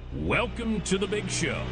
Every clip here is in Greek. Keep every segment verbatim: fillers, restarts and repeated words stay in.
Welcome to the big show.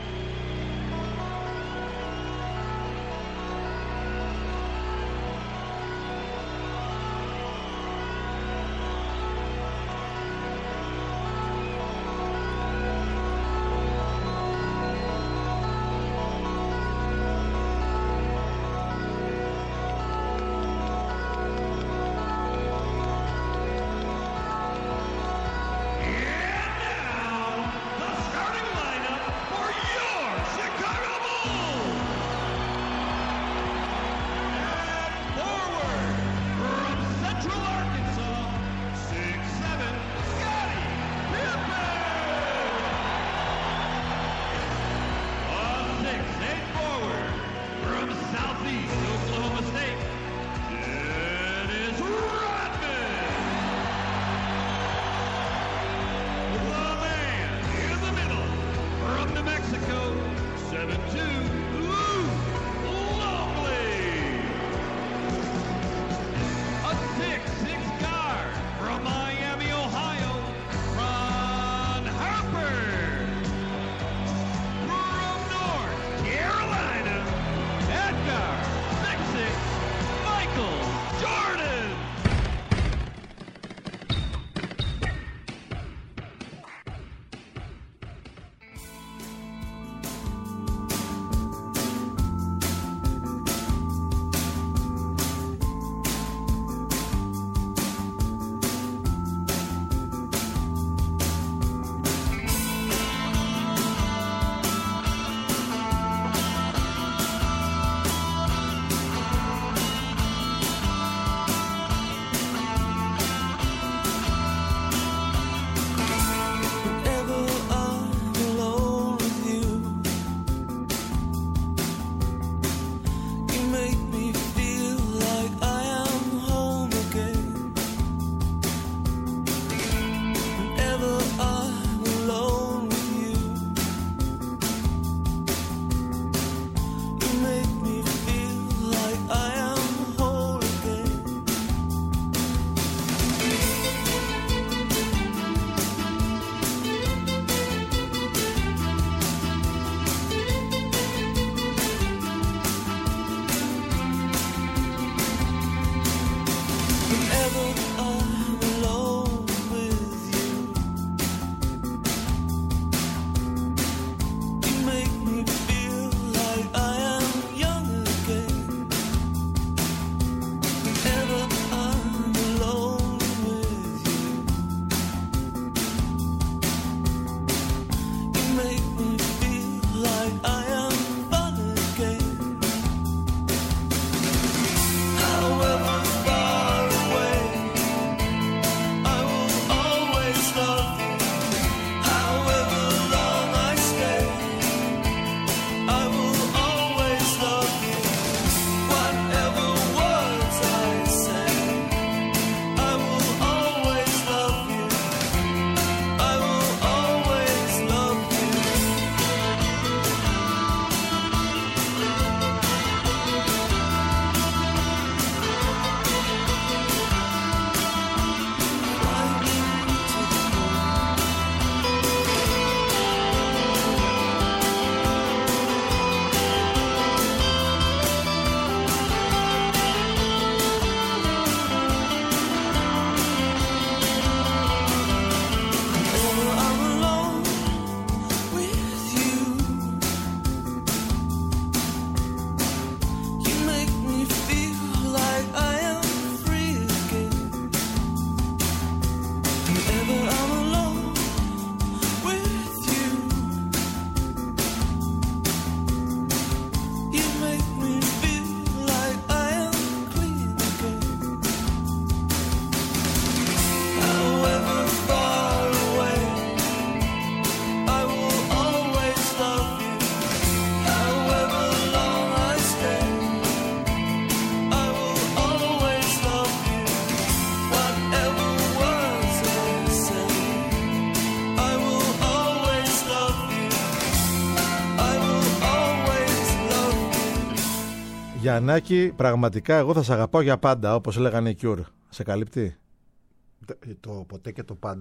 Γιαννάκη, πραγματικά εγώ θα σε αγαπάω για πάντα, όπως λέγανε οι Cure. Σε καλύπτει? Το, το ποτέ και το πάντα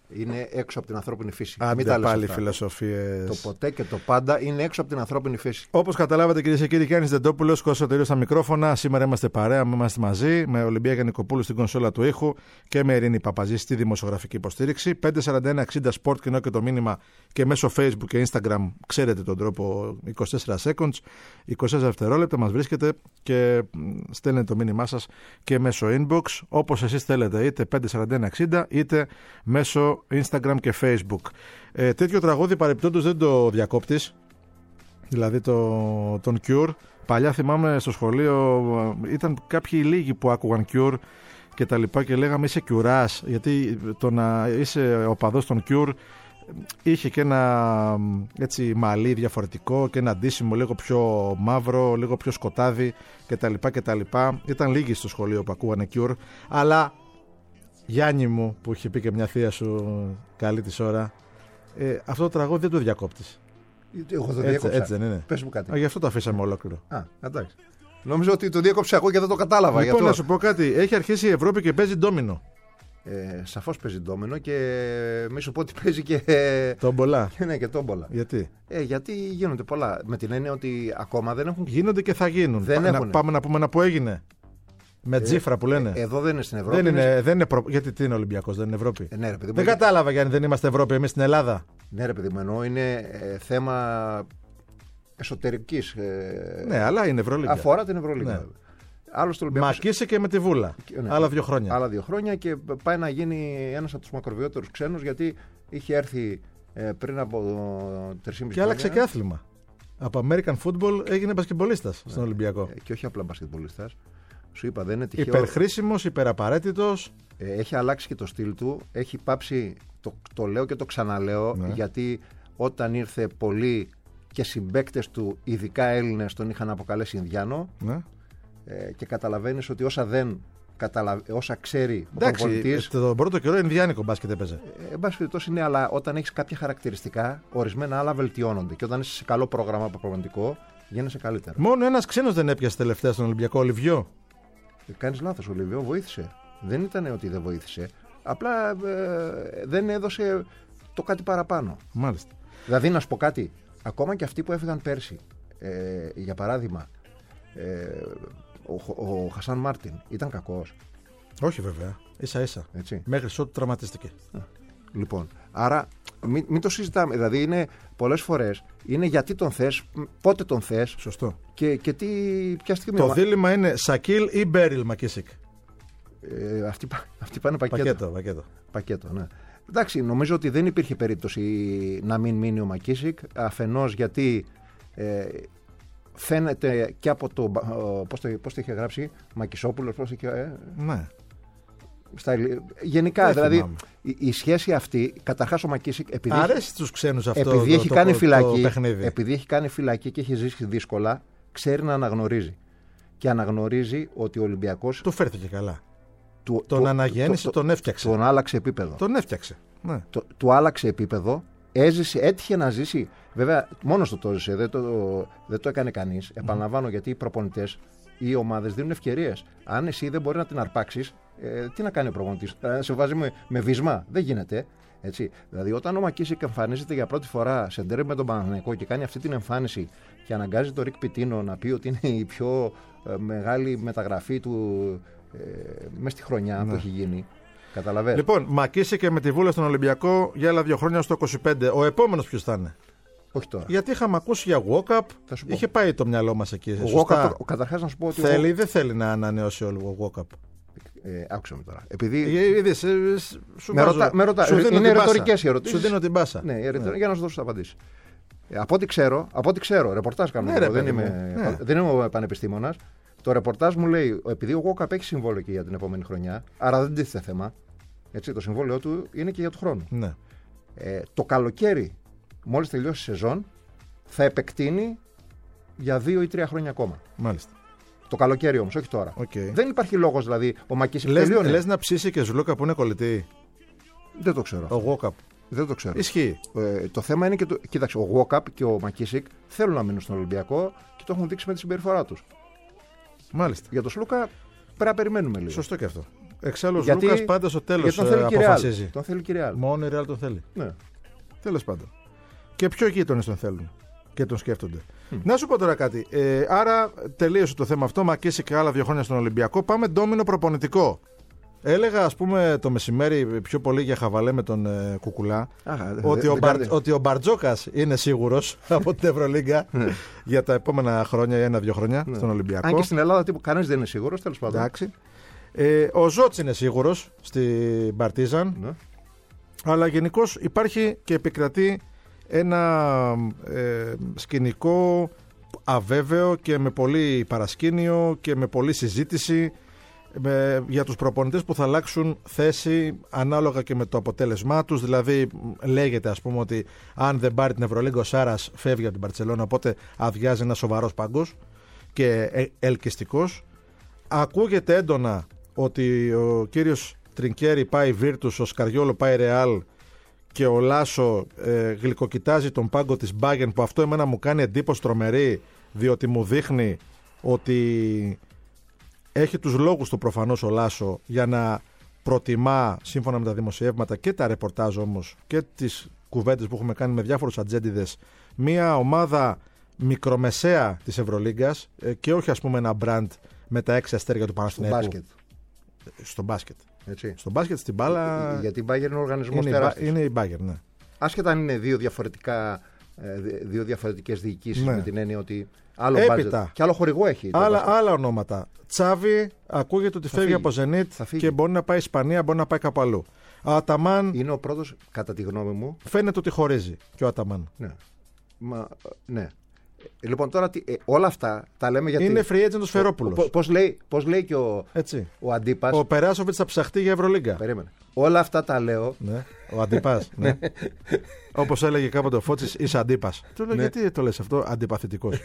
είναι έξω από την ανθρώπινη φύση. Άντε πάλι φιλοσοφίες. Το ποτέ και το πάντα είναι έξω από την ανθρώπινη φύση. Όπως καταλάβατε, κυρίες και κύριοι, Γιάννης Δεντόπουλος, Κώστας Σωτηρίου στα μικρόφωνα. Σήμερα είμαστε παρέα, είμαστε μαζί με Ολυμπία Νικοπούλου στην κονσόλα του ήχου και με Ειρήνη Παπαζή στη δημοσιογραφική υποστήριξη. πέντε σαράντα ένα εξήντα Sport, κοινό και το μήνυμα και μέσω Facebook και Instagram. Ξέρετε τον τρόπο, είκοσι τέσσερα seconds, είκοσι τέσσερα δευτερόλεπτα μας βρίσκετε και στέλνετε το μήνυμά σας και μέσω inbox, όπως εσείς θέλετε, είτε πέντε σαράντα ένα εξήντα είτε μέσω Instagram και Facebook. Ε, τέτοιο τραγούδι παρεπτόντως δεν το διακόπτεις, δηλαδή το, τον Cure. Παλιά θυμάμαι στο σχολείο ήταν κάποιοι λίγοι που άκουγαν Cure και τα λοιπά και λέγαμε είσαι Κιουράς, γιατί το να είσαι οπαδός των Cure είχε και ένα έτσι μαλλί διαφορετικό και ένα ντύσιμο λίγο πιο μαύρο, λίγο πιο σκοτάδι κτλ. κτλ. Ήταν λίγοι στο σχολείο που ακούγανε Cure, αλλά Γιάννη μου, που είχε πει και μια θεία σου καλή της ώρα, ε, αυτό το τραγούδι δεν το διακόπτεις. Εγώ το έτσι, διέκοψα. Έτσι δεν είναι? Πες μου κάτι. Α, γι' αυτό το αφήσαμε ολόκληρο. Α, εντάξει. Νόμιζα ότι το διέκοψα εγώ και δεν το κατάλαβα. Λοιπόν, αυτό... να σου πω κάτι. Έχει αρχίσει η Ευρώπη και παίζει ντόμινο. Ε, σαφώς παίζει ντόμινο και μη σου πω ότι παίζει και. Τόμπολα. Ναι, και τόμπολα. Γιατί? Ε, γιατί γίνονται πολλά. Με την έννοια ότι ακόμα δεν έχουν. Γίνονται και θα γίνουν. Δεν Πά, έχουν. να, πάμε να πούμε ένα που έγινε. Με ε, τζίφρα που λένε. Ε, εδώ δεν είναι στην Ευρώπη. Δεν είναι, είναι... δεν είναι προ... Γιατί τι είναι Ολυμπιακός, δεν είναι Ευρώπη. Ε, ναι, ρε, παιδί, δεν μπορεί... κατάλαβα γιατί δεν είμαστε Ευρώπη εμείς στην Ελλάδα. Ναι, ρε παιδί μου, εννοώ είναι ε, θέμα εσωτερικής. Ε, ναι, αλλά είναι Ευρωλίγκα. Αφορά την Ευρωλίγκα. Ναι. Άλλος Ολυμπιακός... Μακίσε και με τη Βούλα. Ναι. Άλλα δύο χρόνια. Άλλα δύο χρόνια και πάει να γίνει ένας από τους μακροβιότερους ξένους, γιατί είχε έρθει ε, πριν από τρία και μισό χρόνια. Και άλλαξε και άθλημα. Από American Football έγινε μπασκετμπολίστας ναι. στον Ολυμπιακό. Ε, και όχι απλά μπασκετμπολίστας. Σου είπα, δεν είναι τυχαίο. Υπερχρήσιμος, υπεραπαραίτητος. Ε, έχει αλλάξει και το στυλ του. Έχει πάψει, το, το λέω και το ξαναλέω, ναι. γιατί όταν ήρθε πολύ και συμπαίκτες του, ειδικά Έλληνες, τον είχαν αποκαλέσει Ινδιάνο. Ναι. Ε, και καταλαβαίνεις ότι όσα δεν καταλα... όσα ξέρει ο προπονητής. Τον πρώτο καιρό Ινδιάνικο μπάσκετ έπαιζε. Ε, εν πάση περιπτώσει είναι, αλλά όταν έχεις κάποια χαρακτηριστικά, ορισμένα άλλα βελτιώνονται. Και όταν είσαι σε καλό πρόγραμμα προπονητικό, γίνεσαι καλύτερο. Μόνο ένας ξένος δεν έπιασε τελευταία στον Ολυμπιακό, ο Λιβιό. Ε, κάνεις λάθος, ο Λιβιό βοήθησε. Δεν ήταν ότι δεν βοήθησε. Απλά ε, δεν έδωσε το κάτι παραπάνω. Μάλιστα. Δηλαδή, να σου πω κάτι, ακόμα και αυτοί που έφυγαν πέρσι, ε, για παράδειγμα. Ε, Ο, ο Χασάν Μάρτιν ήταν κακός? Όχι βέβαια, ίσα ίσα. Έτσι. Μέχρι ότου τραυματίστηκε. Α, λοιπόν, άρα μην, μην το συζητάμε. Δηλαδή είναι πολλές φορές είναι γιατί τον θες, πότε τον θες. Σωστό. Και, και τι, ποια στιγμή. Το δίλημμα είναι Σακίλ ή Μπέριλ Μακίσικ. Ε, αυτοί, αυτοί πάνε πακέτο. Πακέτο, πακέτο. Πακέτο, ναι. Εντάξει, νομίζω ότι δεν υπήρχε περίπτωση να μην μείνει ο Μακίσικ. Αφενός γιατί. Ε, Φαίνεται και από το. Πώς το, πώς το είχε γράψει, Μακισόπουλος, πώς είχε. Ε, ναι. Στα, γενικά, δεν δηλαδή η, η σχέση αυτή, καταρχάς ο Μακίσικ. Επειδή αρέσει στους ξένους αυτό επειδή το, έχει το, κάνει το, φυλακή, το επειδή έχει κάνει φυλακή και έχει ζήσει δύσκολα, ξέρει να αναγνωρίζει. Και αναγνωρίζει ότι ο Ολυμπιακός. Του φέρθηκε καλά. Του, τον το, αναγέννησε, το, τον έφτιαξε. Τον άλλαξε επίπεδο. Τον έφτιαξε. Ναι. Το, του άλλαξε επίπεδο. Έζησε, έτυχε να ζήσει. Βέβαια, μόνος του το έζησε, δεν το, δεν το έκανε κανείς. Mm. Επαναλαμβάνω, γιατί οι προπονητές, οι ομάδες δίνουν ευκαιρίες. Αν εσύ δεν μπορεί να την αρπάξεις, ε, τι να κάνει ο προπονητής? Ε, σε βάζει με, με βίσμα. Δεν γίνεται. Έτσι. Δηλαδή, όταν ο Μακίσικ εμφανίζεται για πρώτη φορά σε ντέρμπι με τον Παναθηναϊκό και κάνει αυτή την εμφάνιση και αναγκάζει τον Ρικ Πιτίνο να πει ότι είναι η πιο ε, μεγάλη μεταγραφή του ε, μέσα στη χρονιά mm. που έχει γίνει. Καταλαβαίνεις. Λοιπόν, Μακίσικ με τη Βούλα στον Ολυμπιακό για άλλα δύο χρόνια στο είκοσι πέντε. Ο επόμενος ποιος θα είναι? Όχι τώρα. Γιατί είχαμε ακούσει για walk-up. Είχε πάει το μυαλό μας εκεί. Ο walk-up, καταρχάς να σου πω ότι. Θέλει ή δεν θέλει να ανανεώσει ο walk-up? Ε, άκουσα με τώρα. Επειδή. Είδες, ε, σου με ρωτά, με ρωτά. Είναι ρητορικές οι ερωτήσεις. Σου δίνω την μπάσα. Ναι, ναι. Για να σου δώσω τα απαντήσεις. Ε, από ό,τι ξέρω, από ό,τι ξέρω, ρεπορτάζ κάνω. Ναι, ρε, δεν, είμαι, ναι. δεν είμαι πανεπιστήμονας. Το ρεπορτάζ μου λέει, επειδή ο walk-up έχει συμβόλαιο και για την επόμενη χρονιά, άρα δεν τίθεται θέμα. Έτσι, το συμβόλαιό του είναι και για του χρόνου. Ναι. Ε, το καλοκαίρι, μόλις τελειώσει η σεζόν, θα επεκτείνει για δύο ή τρία χρόνια ακόμα. Μάλιστα. Το καλοκαίρι όμως, όχι τώρα. Okay. Δεν υπάρχει λόγος δηλαδή ο Μακίσικ. Λες, λες να ψήσει και Ζουλούκα που είναι κολλητή? Δεν το ξέρω. Ο walk-up. Δεν το ξέρω. Ισχύει. Ε, το θέμα είναι και το. Κοίταξε, ο walk-up και ο Μακίσικ θέλουν να μείνουν στον Ολυμπιακό και το έχουν δείξει με τη συμπεριφορά τους. Μάλιστα. Για τον Σλούκα πρέπει να περιμένουμε λίγο. Σωστό και αυτό. Εξάλλου ο Λούκας πάντα στο τέλος αποφασίζει. Τον θέλει και η Real. Μόνο η Real τον θέλει. Ναι. Τέλος πάντων. Και πιο γείτονες τον θέλουν και τον σκέφτονται. Mm. Να σου πω τώρα κάτι. Ε, άρα τελείωσε το θέμα αυτό. Μακίσει και άλλα δύο χρόνια στον Ολυμπιακό. Πάμε ντόμινο προπονητικό. Έλεγα, ας πούμε, το μεσημέρι πιο πολύ για χαβαλέ με τον ε, Κουκουλά. Αχα, ότι, δε, ο Μπαρ, ότι ο Μπαρτζόκας είναι σίγουρος από την Ευρωλίγκα για τα επόμενα χρόνια ή ένα-δύο χρόνια ναι. στον Ολυμπιακό. Αν και στην Ελλάδα τύπου κανένας δεν είναι σίγουρος, τέλος πάντων. Εντάξει. Ε, ο Ζότς είναι σίγουρος στην Παρτίζαν. Ναι. Αλλά γενικώς υπάρχει και επικρατεί ένα ε, σκηνικό αβέβαιο και με πολύ παρασκήνιο και με πολλή συζήτηση με, για τους προπονητές που θα αλλάξουν θέση ανάλογα και με το αποτέλεσμά τους. Δηλαδή λέγεται, ας πούμε, ότι αν δεν πάρει την Ευρωλίγκα ο Σάρας φεύγει από την Μπαρτσελόνα, οπότε αδειάζει ένα σοβαρός πάγκος και ε, ελκυστικός. Ακούγεται έντονα ότι ο κύριος Τρινκέρι πάει Βίρτους, ο Σκαριόλο πάει Ρεάλ και ο Λάσο ε, γλυκοκοιτάζει τον πάγκο της Μπάγεν, που αυτό εμένα μου κάνει εντύπωση τρομερή, διότι μου δείχνει ότι έχει τους λόγους του προφανώς ο Λάσο για να προτιμά, σύμφωνα με τα δημοσιεύματα και τα ρεπορτάζ όμως και τις κουβέντες που έχουμε κάνει με διάφορους ατζέντιδες, μια ομάδα μικρομεσαία της Ευρωλίγκας ε, και όχι, ας πούμε, ένα μπραντ με τα έξι αστέρια του Παναθηναϊκού. Μπάσκετ. Στο μπάσκετ. Έτσι. Στο μπάσκετ, στην μπάλα. Γιατί η Bayern είναι ο οργανισμός είναι τεράστιος. Είναι η Bayern, ναι. Άσχετα αν είναι δύο, διαφορετικά, δύο διαφορετικές διοικήσεις, ναι. Με την έννοια ότι άλλο έπειτα, budget και άλλο χορηγό έχει. Άλλα, άλλα ονόματα. Τσάβη, ακούγεται ότι φεύγει, φύγει από Ζενίτ και μπορεί να πάει Ισπανία, μπορεί να πάει κάπου αλλού. Ο Αταμάν. Είναι ο πρώτος, κατά τη γνώμη μου. Φαίνεται ότι χωρίζει και ο Αταμάν. Ναι. Μα, ναι. Λοιπόν, τώρα ε, όλα αυτά τα λέμε γιατί. Είναι free agent ο Σφερόπουλος. Πώς λέει, πώς λέει και ο, ο Αντίπας. Ο Περάσοβιτς θα ψαχτεί για Ευρωλίγκα. Περίμενε. Όλα αυτά τα λέω. Ναι. Ο Αντίπας. Ναι. Όπως έλεγε κάποτε ο Φώτσης, είσαι Αντίπας. Του λέω, ναι. Γιατί το λες αυτό, αντιπαθητικός.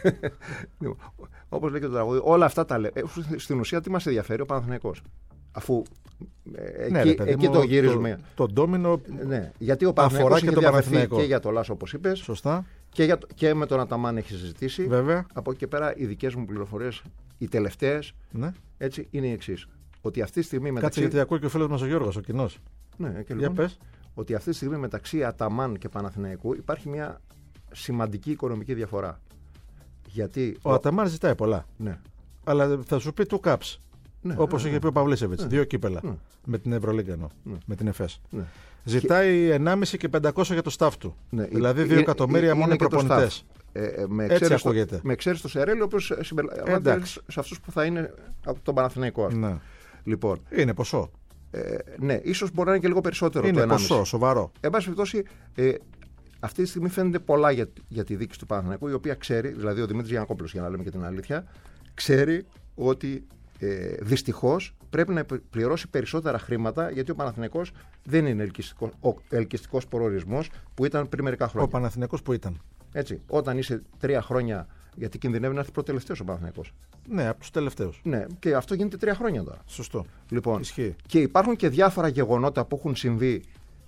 Όπως λέει και το τραγούδι, όλα αυτά τα λέω. Ε, στην ουσία, τι μας ενδιαφέρει ο Παναθηναϊκός. Αφού ε, ναι, εκεί, ρε, παιδί, εκεί το γυρίζουμε. Το, το ντόμινο ναι, γιατί ο Παναθηναϊκός και, έχει και για το Λάσο, όπως είπες. Σωστά. Και, για το, και με τον Αταμάν έχει συζητήσει. Βέβαια. Από εκεί και πέρα, οι δικές μου πληροφορίες, οι τελευταίες, ναι. Έτσι, είναι οι εξής. Ότι αυτή τη στιγμή μεταξύ. Κάτσε, γιατί ακούει και ο φίλος μας ο Γιώργος, ο κοινός. Ναι, και για λοιπόν, πες. Ότι αυτή τη στιγμή μεταξύ Αταμάν και Παναθηναϊκού υπάρχει μια σημαντική οικονομική διαφορά. Γιατί. Ο, ο... Αταμάν ζητάει πολλά. Ναι. Αλλά θα σου πει του caps. Ναι, όπως ναι, είχε ναι. πει ο Παυλίσεβιτς. Ναι. Δύο κύπελα. Ναι. Με την Ευρωλίγκα, ναι. Με την ΕΦΕΣ. Ναι. Ζητάει ενάμιση και πεντακόσια για το staff του. Ναι. Δηλαδή δύο εκατομμύρια μόνο οι προπονητές. Ε, ε, με έτσι ακούγεται. Με εξαίρεση το Σερέλη, όπως συμπεριλαμβάνεται σε αυτούς που θα είναι από τον Παναθηναϊκό. Ναι. Λοιπόν, είναι ποσό. Ε, ναι, ίσως μπορεί να είναι και λίγο περισσότερο. Είναι το ποσό, σοβαρό. Εν πάση περιπτώσει, ε, αυτή τη στιγμή φαίνεται πολλά για, για τη δίκηση του Παναθηναϊκού, η οποία ξέρει, δηλαδή ο Δημήτρης Γιαννακόπουλος, για να λέμε και την αλήθεια, ξέρει ότι ε, δυστυχώς πρέπει να πληρώσει περισσότερα χρήματα, γιατί ο Παναθηναϊκός δεν είναι ελκυστικός, ο ελκυστικός προορισμός που ήταν πριν μερικά χρόνια. Ο Παναθηναϊκός που ήταν. Έτσι, όταν είσαι τρία χρόνια. Γιατί κινδυνεύει να έρθει προτελευταίος ο Παναθηναϊκός. Ναι, από τους τελευταίους. Ναι, και αυτό γίνεται τρία χρόνια τώρα. Σωστό. Λοιπόν, ισχύει. Και υπάρχουν και διάφορα γεγονότα που έχουν συμβεί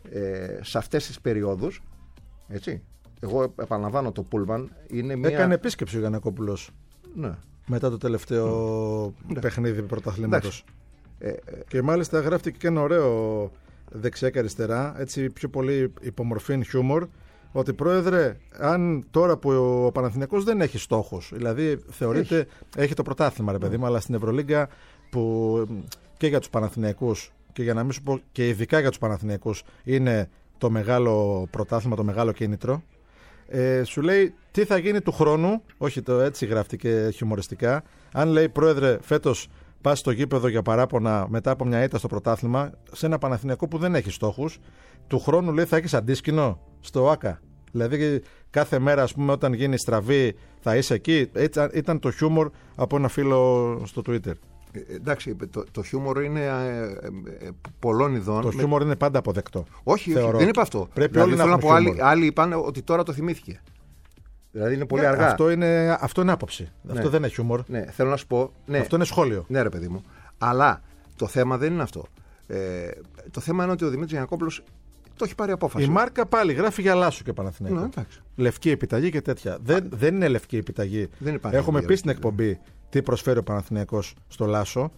ε, σε αυτές τις περιόδους. Έτσι. Εγώ επαναλαμβάνω, το Πούλμαν είναι μια. Έκανε επίσκεψη ο Γιαννακόπουλος. Ναι. Μετά το τελευταίο ναι. παιχνίδι πρωταθλήματος. Ε, ε, και μάλιστα γράφτηκε και ένα ωραίο δεξιά και αριστερά, έτσι πιο πολύ υπομορφήν χιούμορ. Ότι πρόεδρε, αν τώρα που ο Παναθηναϊκός δεν έχει στόχους, δηλαδή θεωρείται έχει, έχει το πρωτάθλημα, ρε παιδί μου, αλλά στην Ευρωλίγκα που και για τους Παναθηναϊκούς και για να μην σου πω και ειδικά για τους Παναθηναϊκούς είναι το μεγάλο πρωτάθλημα, το μεγάλο κίνητρο. Ε, σου λέει τι θα γίνει του χρόνου, όχι το έτσι γράφτηκε χιουμοριστικά. Αν λέει πρόεδρε, φέτος πας στο γήπεδο για παράπονα μετά από μια ήττα στο πρωτάθλημα, σε ένα Παναθηναϊκό που δεν έχει στόχους, του χρόνου λέει θα έχεις αντίσκηνο στο ΆΚΑ. Δηλαδή κάθε μέρα, ας πούμε, όταν γίνει στραβή θα είσαι εκεί. Ήταν, ήταν το χιούμορ από ένα φίλο στο Twitter. Ε, εντάξει, το, το χιούμορ είναι ε, ε, πολλών ειδών. Το χιούμορ με... είναι πάντα αποδεκτό. Όχι, όχι δεν είπα αυτό. Πρέπει δηλαδή, όλοι να να πω, άλλοι, άλλοι είπαν ότι τώρα το θυμήθηκε. Δηλαδή είναι πολύ ναι, αργά. Αυτό είναι, αυτό είναι άποψη. Ναι. Αυτό δεν είναι χιούμορ. Ναι, θέλω να σου πω. Ναι. Αυτό είναι σχόλιο. Ναι, ρε παιδί μου. Αλλά το θέμα δεν είναι αυτό. Ε, το θέμα είναι ότι ο Δημήτρης Γιαννακόπουλος το έχει πάρει απόφαση. Η μάρκα πάλι γράφει για Λάσο και Παναθηναϊκό. Ναι, λευκή επιταγή και τέτοια. Δεν, δεν είναι λευκή επιταγή. Δεν Έχουμε πει στην εκπομπή τι προσφέρει ο Παναθηναϊκός στο Λάσο.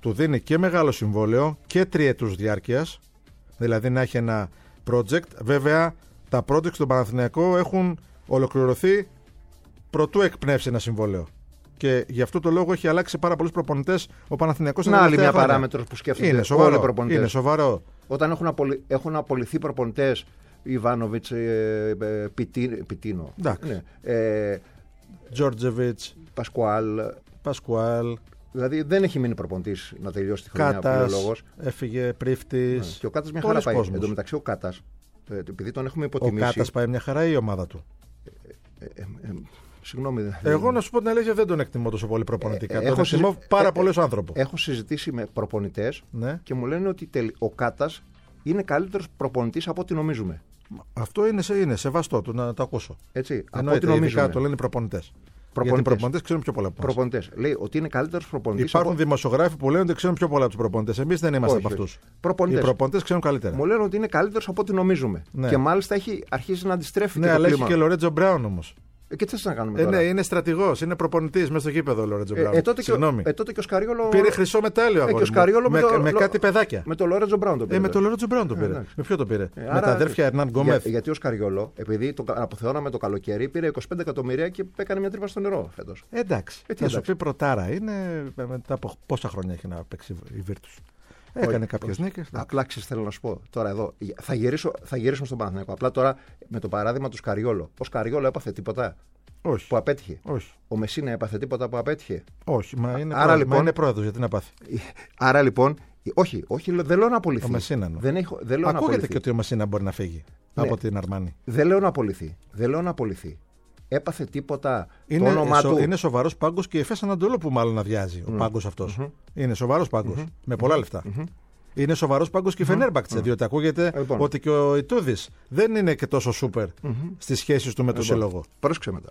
του δίνει και μεγάλο συμβόλαιο και τριετούς διάρκειας, δηλαδή να έχει ένα project. Βέβαια, τα project στον Παναθηναϊκό έχουν ολοκληρωθεί προτού εκπνεύσει ένα συμβόλαιο. Και γι' αυτό το λόγο έχει αλλάξει πάρα πολλούς προπονητές ο Παναθηναϊκός. Να, άλλη μια παράμετρος που σκέφτονται είναι σοβαρό, όλοι οι προπονητές. Είναι σοβαρό. Όταν έχουν, απολυ... έχουν απολυθεί προπονητές, Ιβάνοβιτς, ε, ε, Πιτί... Πιτίνο, ναι, ε, Τζόρτζεβιτς, Πασκουάλ. Πασκουάλ. Δηλαδή δεν έχει μείνει προπονητής να τελειώσει τη χρονιά. Κάτας, έφυγε Πρίφτης. Ναι. Και ο Κάτας μια χαρά πάει. Εν τω μεταξύ ο Κάτας, ε, επειδή τον έχουμε υποτιμήσει. Ο Κάτας πάει μια χαρά ή η ομάδα του. Ε, ε, ε, Συγγνώμη. Εγώ να σου πω την αλήθεια, δεν τον εκτιμώ τόσο πολύ προπονητικά. Ε, τον εκτιμώ συζη... πάρα ε, πολύ ως άνθρωπο. Έχω συζητήσει με προπονητές, ναι, και μου λένε ότι τελ... ο Κάτας είναι καλύτερος προπονητής από ό,τι νομίζουμε. Αυτό είναι, σε, είναι σεβαστό του να το ακούσω. Έτσι, από ό,τι νομίζουμε. Το λένε οι προπονητές. Γιατί οι προπονητές ξέρουν πιο πολλά από εμάς. Προπονητές. Λέει ότι είναι καλύτερος προπονητής. Υπάρχουν από... δημοσιογράφοι που λένε ότι ξέρουν πιο πολλά από τους προπονητές. Εμείς δεν είμαστε όχι, από αυτούς. Προπονητές. Οι προπονητές ξέρουν καλύτερα. Μου λένε ότι είναι καλύτερος από ό,τι νομίζουμε. Ναι. Και μάλιστα έχει αρχίσει να αντιστρέφει. Ναι, και αλλά το έχει και Λορέτζο Μπράουν όμως. Ε, και τι θες να κάνουμε ε, τώρα. Ναι, είναι στρατηγός, είναι προπονητής μέσα στο γήπεδο ο Λορέτζο Μπράουν. Ε, ε, τότε, και ο, ε, τότε και ο Σκαριόλο. Πήρε χρυσό μετάλλιο αγώνα. Ε, με, με, το, με κάτι παιδάκια. Με το Λορέτζο Μπράουν το πήρε. Ε, με το Λορέτζο Μπράουν το πήρε. Ε, με ποιο το πήρε. Ε, με άρα, τα αδέρφια Ερνάν Γκόμεθ. Για, γιατί ο Σκαριόλο, επειδή το αποθεώναμε το καλοκαίρι, πήρε είκοσι πέντε εκατομμύρια και έκανε μια τρύπα στο νερό φέτος. Ε, εντάξει. Ε, θα σου πει πρωτάρα είναι μετά από πόσα χρόνια έχει να παίξει η Βίρτους. Έκανε κάποιες νίκες. Απλά ξέρεις, θέλω να σου πω τώρα εδώ. Θα, γυρίσω, θα γυρίσουμε στον Παναθηναϊκό. Απλά τώρα με το παράδειγμα του Σκαριόλο. Ο Σκαριόλο έπαθε τίποτα. Όχι. Που απέτυχε. Όχι. Ο Μεσίνα έπαθε τίποτα που απέτυχε. Όχι. Μα είναι, άρα, πρόεδρος, λοιπόν, μα είναι πρόεδρος, γιατί να πάθει. Άρα λοιπόν. Όχι, όχι, δεν λέω να απολυθεί. Ο Μεσίνα. Δεν έχω, δεν λέω ακούγεται να και ότι ο Μεσίνα μπορεί να φύγει, ναι, από την Αρμάνη. Δεν λέω να απολυθεί. Δεν λέω να απολυθεί. Έπαθε τίποτα. Είναι, το όνομά σο, του. Είναι σοβαρός πάγκος και η Εφές Ανατολού που μάλλον αδειάζει mm. ο πάγκος αυτός. Mm-hmm. Είναι σοβαρός πάγκος. Mm-hmm. Με πολλά λεφτά. Mm-hmm. Είναι σοβαρός πάγκος και η Φενέρμπαχτσε, mm-hmm. διότι ακούγεται λοιπόν. ότι και ο Ιτούδης δεν είναι και τόσο σούπερ mm-hmm. στις σχέσεις του με τον λοιπόν. σύλλογο. Πρόσεξε μετά.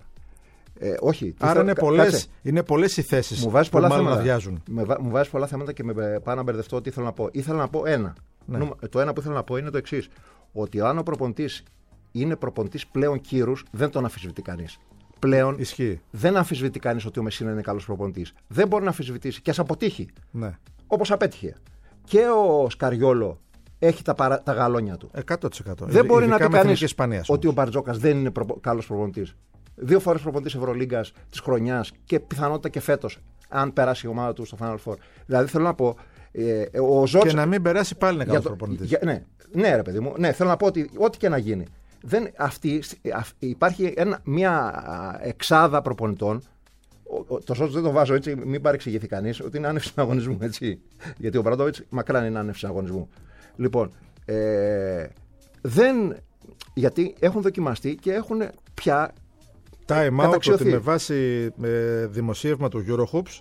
Ε, όχι. Άρα είναι πολλές, είναι πολλές οι θέσεις μου βάζει που πολλά μάλλον θέματα. αδειάζουν. Με, μου βάζει πολλά θέματα και με πάω να μπερδευτώ τι ήθελα να πω. Ήθελα να πω ένα. Ναι. Το ένα που ήθελα να πω είναι το εξής. Ότι αν ο προπονητής είναι προπονητής πλέον κύρους, δεν τον αμφισβητεί κανείς. Πλέον ισχύει. Δεν αμφισβητεί κανείς ότι ο Μεσίνα είναι καλός προπονητής. Δεν μπορεί να αμφισβητήσει και ας αποτύχει. Ναι. Όπως απέτυχε. Και ο Σκαριόλο έχει τα, παρα... τα γαλόνια του. εκατό τοις εκατό. Δεν μπορεί να πει κανείς Ισπανίας, ότι ο Μπαρτζόκας δεν είναι προπο... καλός προπονητής. Δύο φορές προπονητής Ευρωλίγκας της χρονιάς και πιθανότητα και φέτος, αν περάσει η ομάδα του στο Final Four. Δηλαδή θέλω να πω. Ε, ο Ζόρτς... Και να μην περάσει πάλι είναι καλός προπονητής. Για... Ναι, ναι, ρε παιδί μου. Ναι, θέλω να πω ότι ό,τι και να γίνει. Δεν, αυτή, υπάρχει ένα, μια εξάδα προπονητών. Ο, ο, το Ζόρτς δεν το βάζω έτσι, μην παρεξηγηθεί κανείς, ότι είναι άνευση αγωνισμού. Έτσι. Γιατί ο Μπράντοβιτς μακράν είναι άνευση αγωνισμού. Λοιπόν, ε, δεν. Γιατί έχουν δοκιμαστεί και έχουν πια. Time out ότι με βάση ε, δημοσίευμα του Eurohoops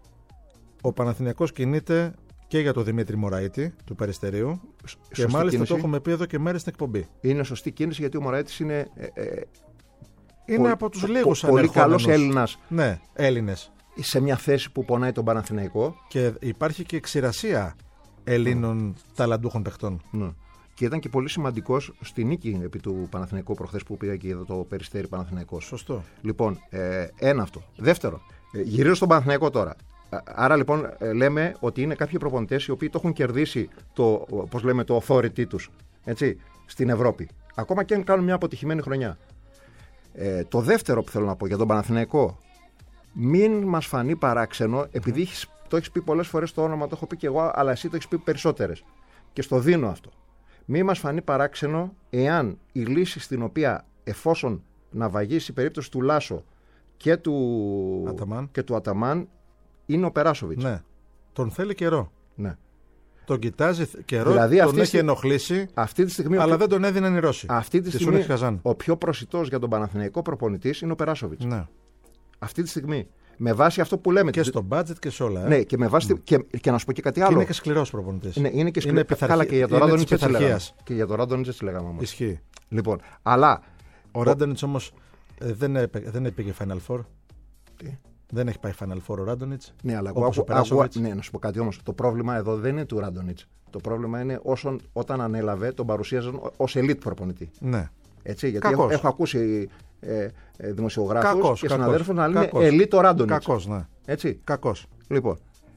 ο Παναθηναϊκός κινείται και για τον Δημήτρη Μωραήτη του Περιστερίου. Σωστή και μάλιστα κίνηση. Το έχουμε πει εδώ και μέρες στην εκπομπή. Είναι σωστή κίνηση γιατί ο Μωραήτης είναι. Ε, ε, είναι πο, από τους λίγους πο, πολύ καλός Έλληνας. Ναι, Έλληνες. Σε μια θέση που πονάει τον Παναθηναϊκό. Και υπάρχει και ξηρασία Ελλήνων mm. ταλαντούχων παιχτών. Mm. Και ήταν και πολύ σημαντικός στη νίκη επί του Παναθηναϊκού προχθές που πήγα και εδώ το Περιστέρι Παναθηναϊκός. Σωστό. Λοιπόν, ε, ένα αυτό. Δεύτερο, ε, γυρίζω στον Παναθηναϊκό τώρα. Άρα λοιπόν ε, λέμε ότι είναι κάποιοι προπονητές οι οποίοι το έχουν κερδίσει το, πώς λέμε, το authority τους, έτσι, στην Ευρώπη. Ακόμα και αν κάνουν μια αποτυχημένη χρονιά. Ε, το δεύτερο που θέλω να πω για τον Παναθηναϊκό, μην μας φανεί παράξενο, επειδή έχεις, το έχεις πει πολλές φορές το όνομα, το έχω πει και εγώ, αλλά εσύ το έχεις πει περισσότερες. Και στο δίνω αυτό. Μην μας φανεί παράξενο εάν η λύση στην οποία, εφόσον να βαγίσει η περίπτωση του Λάσο και του Αταμάν, και του Αταμάν είναι ο Περάσοβιτς. Ναι. Τον θέλει καιρό. Ναι. Τον κοιτάζει καιρό, δηλαδή, τον αυτή έχει στη... ενοχλήσει, αυτή τη στιγμή αλλά ο... δεν τον έδιναν οι Ρώσοι. Αυτή τη στιγμή ο πιο προσιτός για τον Παναθηναϊκό προπονητής είναι ο Περάσοβιτς. Ναι. Αυτή τη στιγμή. Με βάση αυτό που λέμε. Και στο budget και σε όλα. Ε? Ναι, και με βάση. Mm. Και, και να σου πω και κάτι άλλο. Και είναι και σκληρός προπονητής. Ναι, είναι και σκληρός. Καλά, και για τον Ράντονιτς έτσι λέγαμε. Και για τον Ράντονιτς έτσι λέγαμε όμως. Ισχύει. Λοιπόν, αλλά. Ο Ράντονιτς όμως ε, δεν, έπαι, δεν πήγε Final Four. Τι? Δεν έχει πάει Final Four ο Ράντονιτς. Ναι, αλλά εγώ ακούω. Ναι, να σου πω κάτι όμως. Το πρόβλημα εδώ δεν είναι του Ράντονιτς. Το πρόβλημα είναι όσον, όταν ανέλαβε τον παρουσίαζαν ως elite προπονητή. Ναι. Έτσι, γιατί έχω, έχω ακούσει ε, ε, δημοσιογράφους κακός, και κακός, συναδέλφους να λένε elite ο Ράντονιτς. Κακός, ναι. Έτσι. Κακός. Λοιπόν,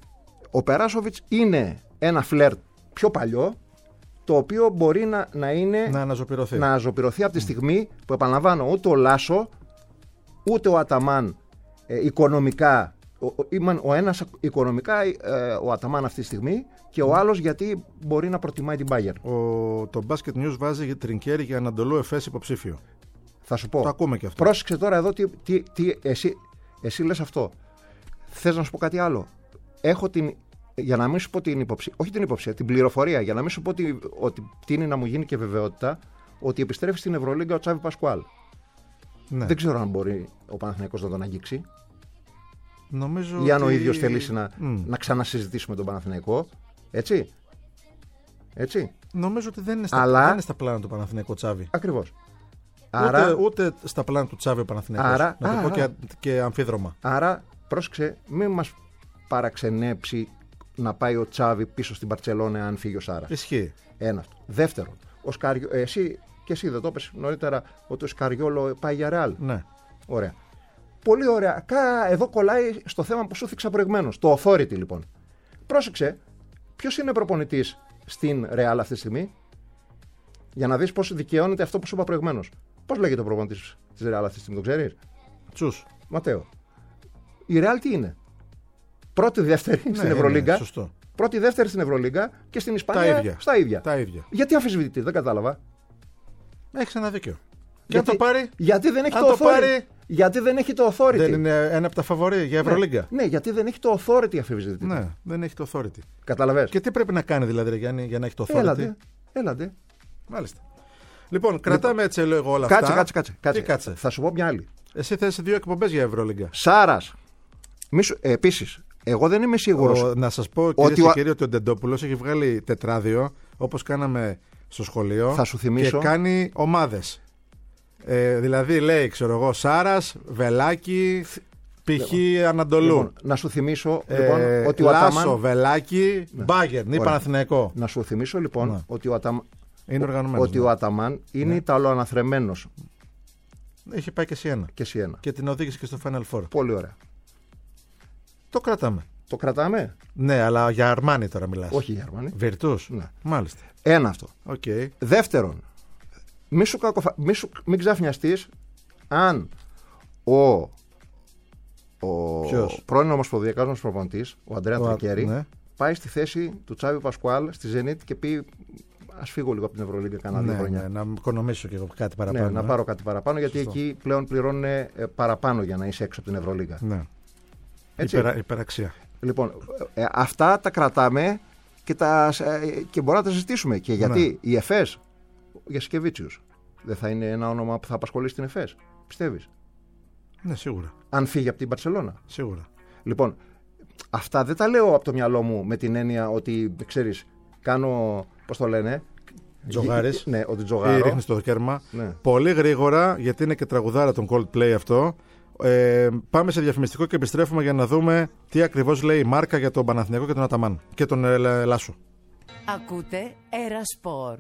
ο Περάσοβιτς είναι ένα φλερ πιο παλιό, το οποίο μπορεί να, να είναι. Να αναζωπηρωθεί. Να αναζωπηρωθεί από τη στιγμή που, επαναλαμβάνω, ούτε ο Λάσο, ούτε ο Αταμάν ε, οικονομικά. Ο, ο, ο ένας οικονομικά, ε, ο Αταμάν αυτή τη στιγμή, και ο άλλος γιατί μπορεί να προτιμάει την Bayern. Ο, το Basket News βάζει Τρινκέρι για Ανατολού Εφές υποψήφιο. Θα σου πω. Το ακούμε και αυτό. Πρόσεξε τώρα εδώ τι, τι, τι εσύ, εσύ λες αυτό. Θες να σου πω κάτι άλλο? Έχω την. Για να μην σου πω την υποψία, όχι την υποψία, την πληροφορία, για να μην σου πω ότι, ότι τείνει να μου γίνει και βεβαιότητα ότι επιστρέφει στην Ευρωλίγκα ο Τσάβι Πασκουάλ. Ναι. Δεν ξέρω αν μπορεί ο Παναθηναϊκός να τον αγγίξει. Νομίζω ή αν ότι... ο ίδιος θελήσει να, mm. να ξανασυζητήσουμε τον Παναθηναϊκό. Έτσι. Έτσι. Νομίζω ότι δεν είναι στα, Αλλά... δεν είναι στα πλάνα του Παναθηναϊκού Τσάβι. Ακριβώς. Ούτε, Άρα... ούτε στα πλάνα του Τσάβι ο Παναθηναϊκός. Άρα... Να το άρα... πω και, και αμφίδρομα. Άρα, πρόσεξε, μην μας παραξενέψει να πάει ο Τσάβι πίσω στην Μπαρτσελόνα αν φύγει ο Σάρα. Ισχύει. Ένα αυτό. Δεύτερον, ο Σκαριο... ε, εσύ και εσύ δεν το είπες νωρίτερα ότι ο Σκαριόλο πάει για Ρεάλ. Ναι. Ωραία. Πολύ ωραία. Κα... Εδώ κολλάει στο θέμα που σου θίξα προηγουμένως. Το authority λοιπόν. Πρόσεξε, ποιος είναι προπονητής στην Ρεάλ αυτή τη στιγμή, για να δεις πώς δικαιώνεται αυτό που σου είπα προηγουμένως. Πώς λέγεται ο προπονητής της Ρεάλ αυτή τη στιγμή, το ξέρεις? Τσους. Ματέο. Η Ρεάλ τι είναι? Πρώτη, δεύτερη ναι, στην Ευρωλίγκα. Σωστό. Πρώτη, δεύτερη στην Ευρωλίγκα και στην Ισπανία τα ίδια. στα ίδια. Τα ίδια. Γιατί αμφισβητείτε, δεν κατάλαβα. Έχεις ένα δίκιο. Γιατί, αν το πάρει. Γιατί δεν έχει αν το, το authority. πάρει, γιατί δεν έχει το authority. Δεν είναι ένα από τα φαβορί για Ευρωλίγκα. Ναι, ναι, γιατί δεν έχει το authority αμφισβητείτε. Ναι, δεν έχει το authority. Καταλαβες. Και τι πρέπει να κάνει δηλαδή, Γιάννη, για να έχει το authority? Έλατε. Έλατε. Μάλιστα. Λοιπόν, κρατάμε λοιπόν, έτσι λέω εγώ όλα κάτσε, αυτά. Κάτσε, κάτσε, κάτσε. Τι κάτσε. Θα σου πω μια άλλη. Εσύ θες δύο εκπομπές για Ευρωλίγκα. Σάρας. Ε, επίσης, εγώ δεν είμαι σίγουρος. Ο, να σας πω, κυρίες και κύριοι, ότι ο Ντεντόπουλος έχει βγάλει τετράδιο, όπως κάναμε στο σχολείο. Θα σου θυμίσω. Και κάνει ομάδες. Ε, δηλαδή λέει, ξέρω εγώ, Σάρας, Βελάκη, π.χ. Λοιπόν, Ανατολού. Λοιπόν, να σου θυμίσω λοιπόν, ε, ότι ο Λάσο, Αταμάν. Βελάκη, ναι. Μπάγερν ή Παναθηναϊκό. Να σου θυμίσω λοιπόν ναι. ότι ο, Ατα... είναι οργανωμένος, ότι ναι. ο Αταμάν είναι ναι. Ιταλοαναθρεμένος. Έχει πάει και Σιένα. Και Σιένα. Και την οδήγησε και στο Final Four. Πολύ ωραία. Το κρατάμε. Το κρατάμε. Ναι, αλλά για Αρμάνι τώρα μιλάς. Όχι για Αρμάνι. Βιρτούς. Ναι. Μάλιστα. Ένα αυτό. Okay. Δεύτερον, μη σου, κακοφα... μη σου... μην ξαφνιαστείς αν ο, ο πρώην ομοσπονδιακός μας προπονητής, ο Αντρέα ο... Τρικέρι, ναι. πάει στη θέση του Τσάβι Πασκουάλ στη Zenit και πει ας φύγω λίγο από την Ευρωλίγκα κανένα δύο ναι, χρόνια. Ναι, να οικονομήσω και εγώ κάτι παραπάνω. Ναι, να ε. πάρω κάτι παραπάνω, γιατί Σωστό. Εκεί πλέον πληρώνουν ε, παραπάνω για να είσαι έξω από την Ευρωλίγκα. Ναι. Υπερα, υπεραξία. Λοιπόν, ε, αυτά τα κρατάμε και, τα, ε, και μπορούμε να τα συζητήσουμε. Και γιατί ναι. η ΕΦΕΣ, για Σκεβίτσιους, δεν θα είναι ένα όνομα που θα απασχολήσει την ΕΦΕΣ, πιστεύεις? Ναι, σίγουρα. Αν φύγει από την Μπαρσελόνα. Σίγουρα. Λοιπόν, αυτά δεν τα λέω από το μυαλό μου με την έννοια ότι, ξέρεις, κάνω, πώς το λένε, Τζογάρης. Ναι, ότι τζογάρω. Ή ρίχνεις το κέρμα. Ναι. Πολύ γρήγορα, γιατί είναι και τραγουδάρα τον Coldplay αυτό. Ε, πάμε σε διαφημιστικό και επιστρέφουμε για να δούμε τι ακριβώς λέει η μάρκα για τον Παναθηναϊκό και τον Αταμάν και τον ε, Λάσο. Ακούτε Ερασπορ.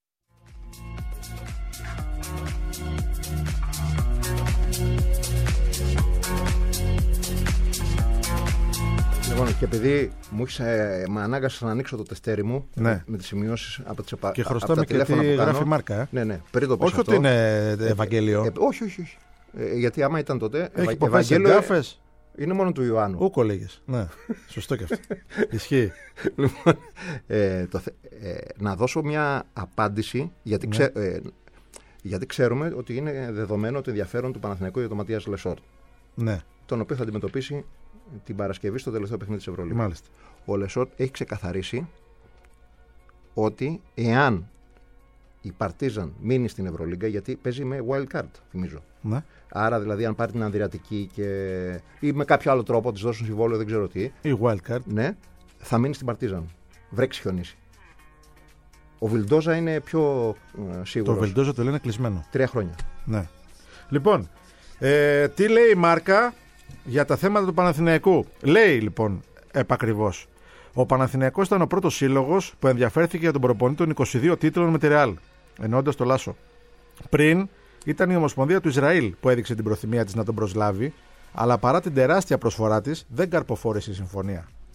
Λοιπόν, και επειδή μου έχεις, ε, με ανάγκασε να ανοίξω το τεστέρι μου ναι. με τις σημειώσεις από τις επα... Και χρωστάμε και τι γράφει μάρκα. Ε? Ναι, ναι, πριν το όχι αυτό, ότι είναι Ευαγγέλιο. Ε, ε, όχι, όχι, όχι. Ε, γιατί άμα ήταν τότε. Έχει Ευαγγέλιο. Γκάφες. Είναι μόνο του Ιωάννου. Ούκο λέγες. Ναι, σωστό και αυτό. Ισχύει. Λοιπόν, ε, το, ε, να δώσω μια απάντηση, γιατί, ξέ, ναι. ε, γιατί ξέρουμε ότι είναι δεδομένο το ενδιαφέρον του Παναθηναϊκού για τον Ματίας Λεσόρ. Ναι. Τον οποίο θα αντιμετωπίσει την Παρασκευή στο τελευταίο παιχνίδι της Ευρωλίγας. Μάλιστα. Ο Λεσόρ έχει ξεκαθαρίσει ότι εάν η Παρτίζαν μείνει στην Ευρωλίγκα, γιατί παίζει με wild card, θυμίζω. Ναι. Άρα δηλαδή αν πάρει την Ανδριατική και... ή με κάποιο άλλο τρόπο της δώσουν συμβόλαιο, δεν ξέρω τι. Ή wild card. Ναι, θα μείνει στην Παρτίζαν. Βρέξει χιονίσει. Ο Βιλντόζα είναι πιο ε, σίγουρος. Το Βιλντόζα το λένε κλεισμένο. Τρία χρόνια. Ναι. Λοιπόν, ε, τι λέει η μάρκα για τα θέματα του Παναθηναϊκού? Λέει λοιπόν επακριβώς: ο Παναθηναϊκός ήταν ο πρώτος σύλλογος που ενδιαφέρθηκε για τον προπονητή των είκοσι δύο τίτλων με τη Ρεάλ, εννοώντας το Λάσο. Πριν ήταν η Ομοσπονδία του Ισραήλ που έδειξε την προθυμία της να τον προσλάβει, αλλά παρά την τεράστια προσφορά της δεν καρποφόρησε η συμφωνία.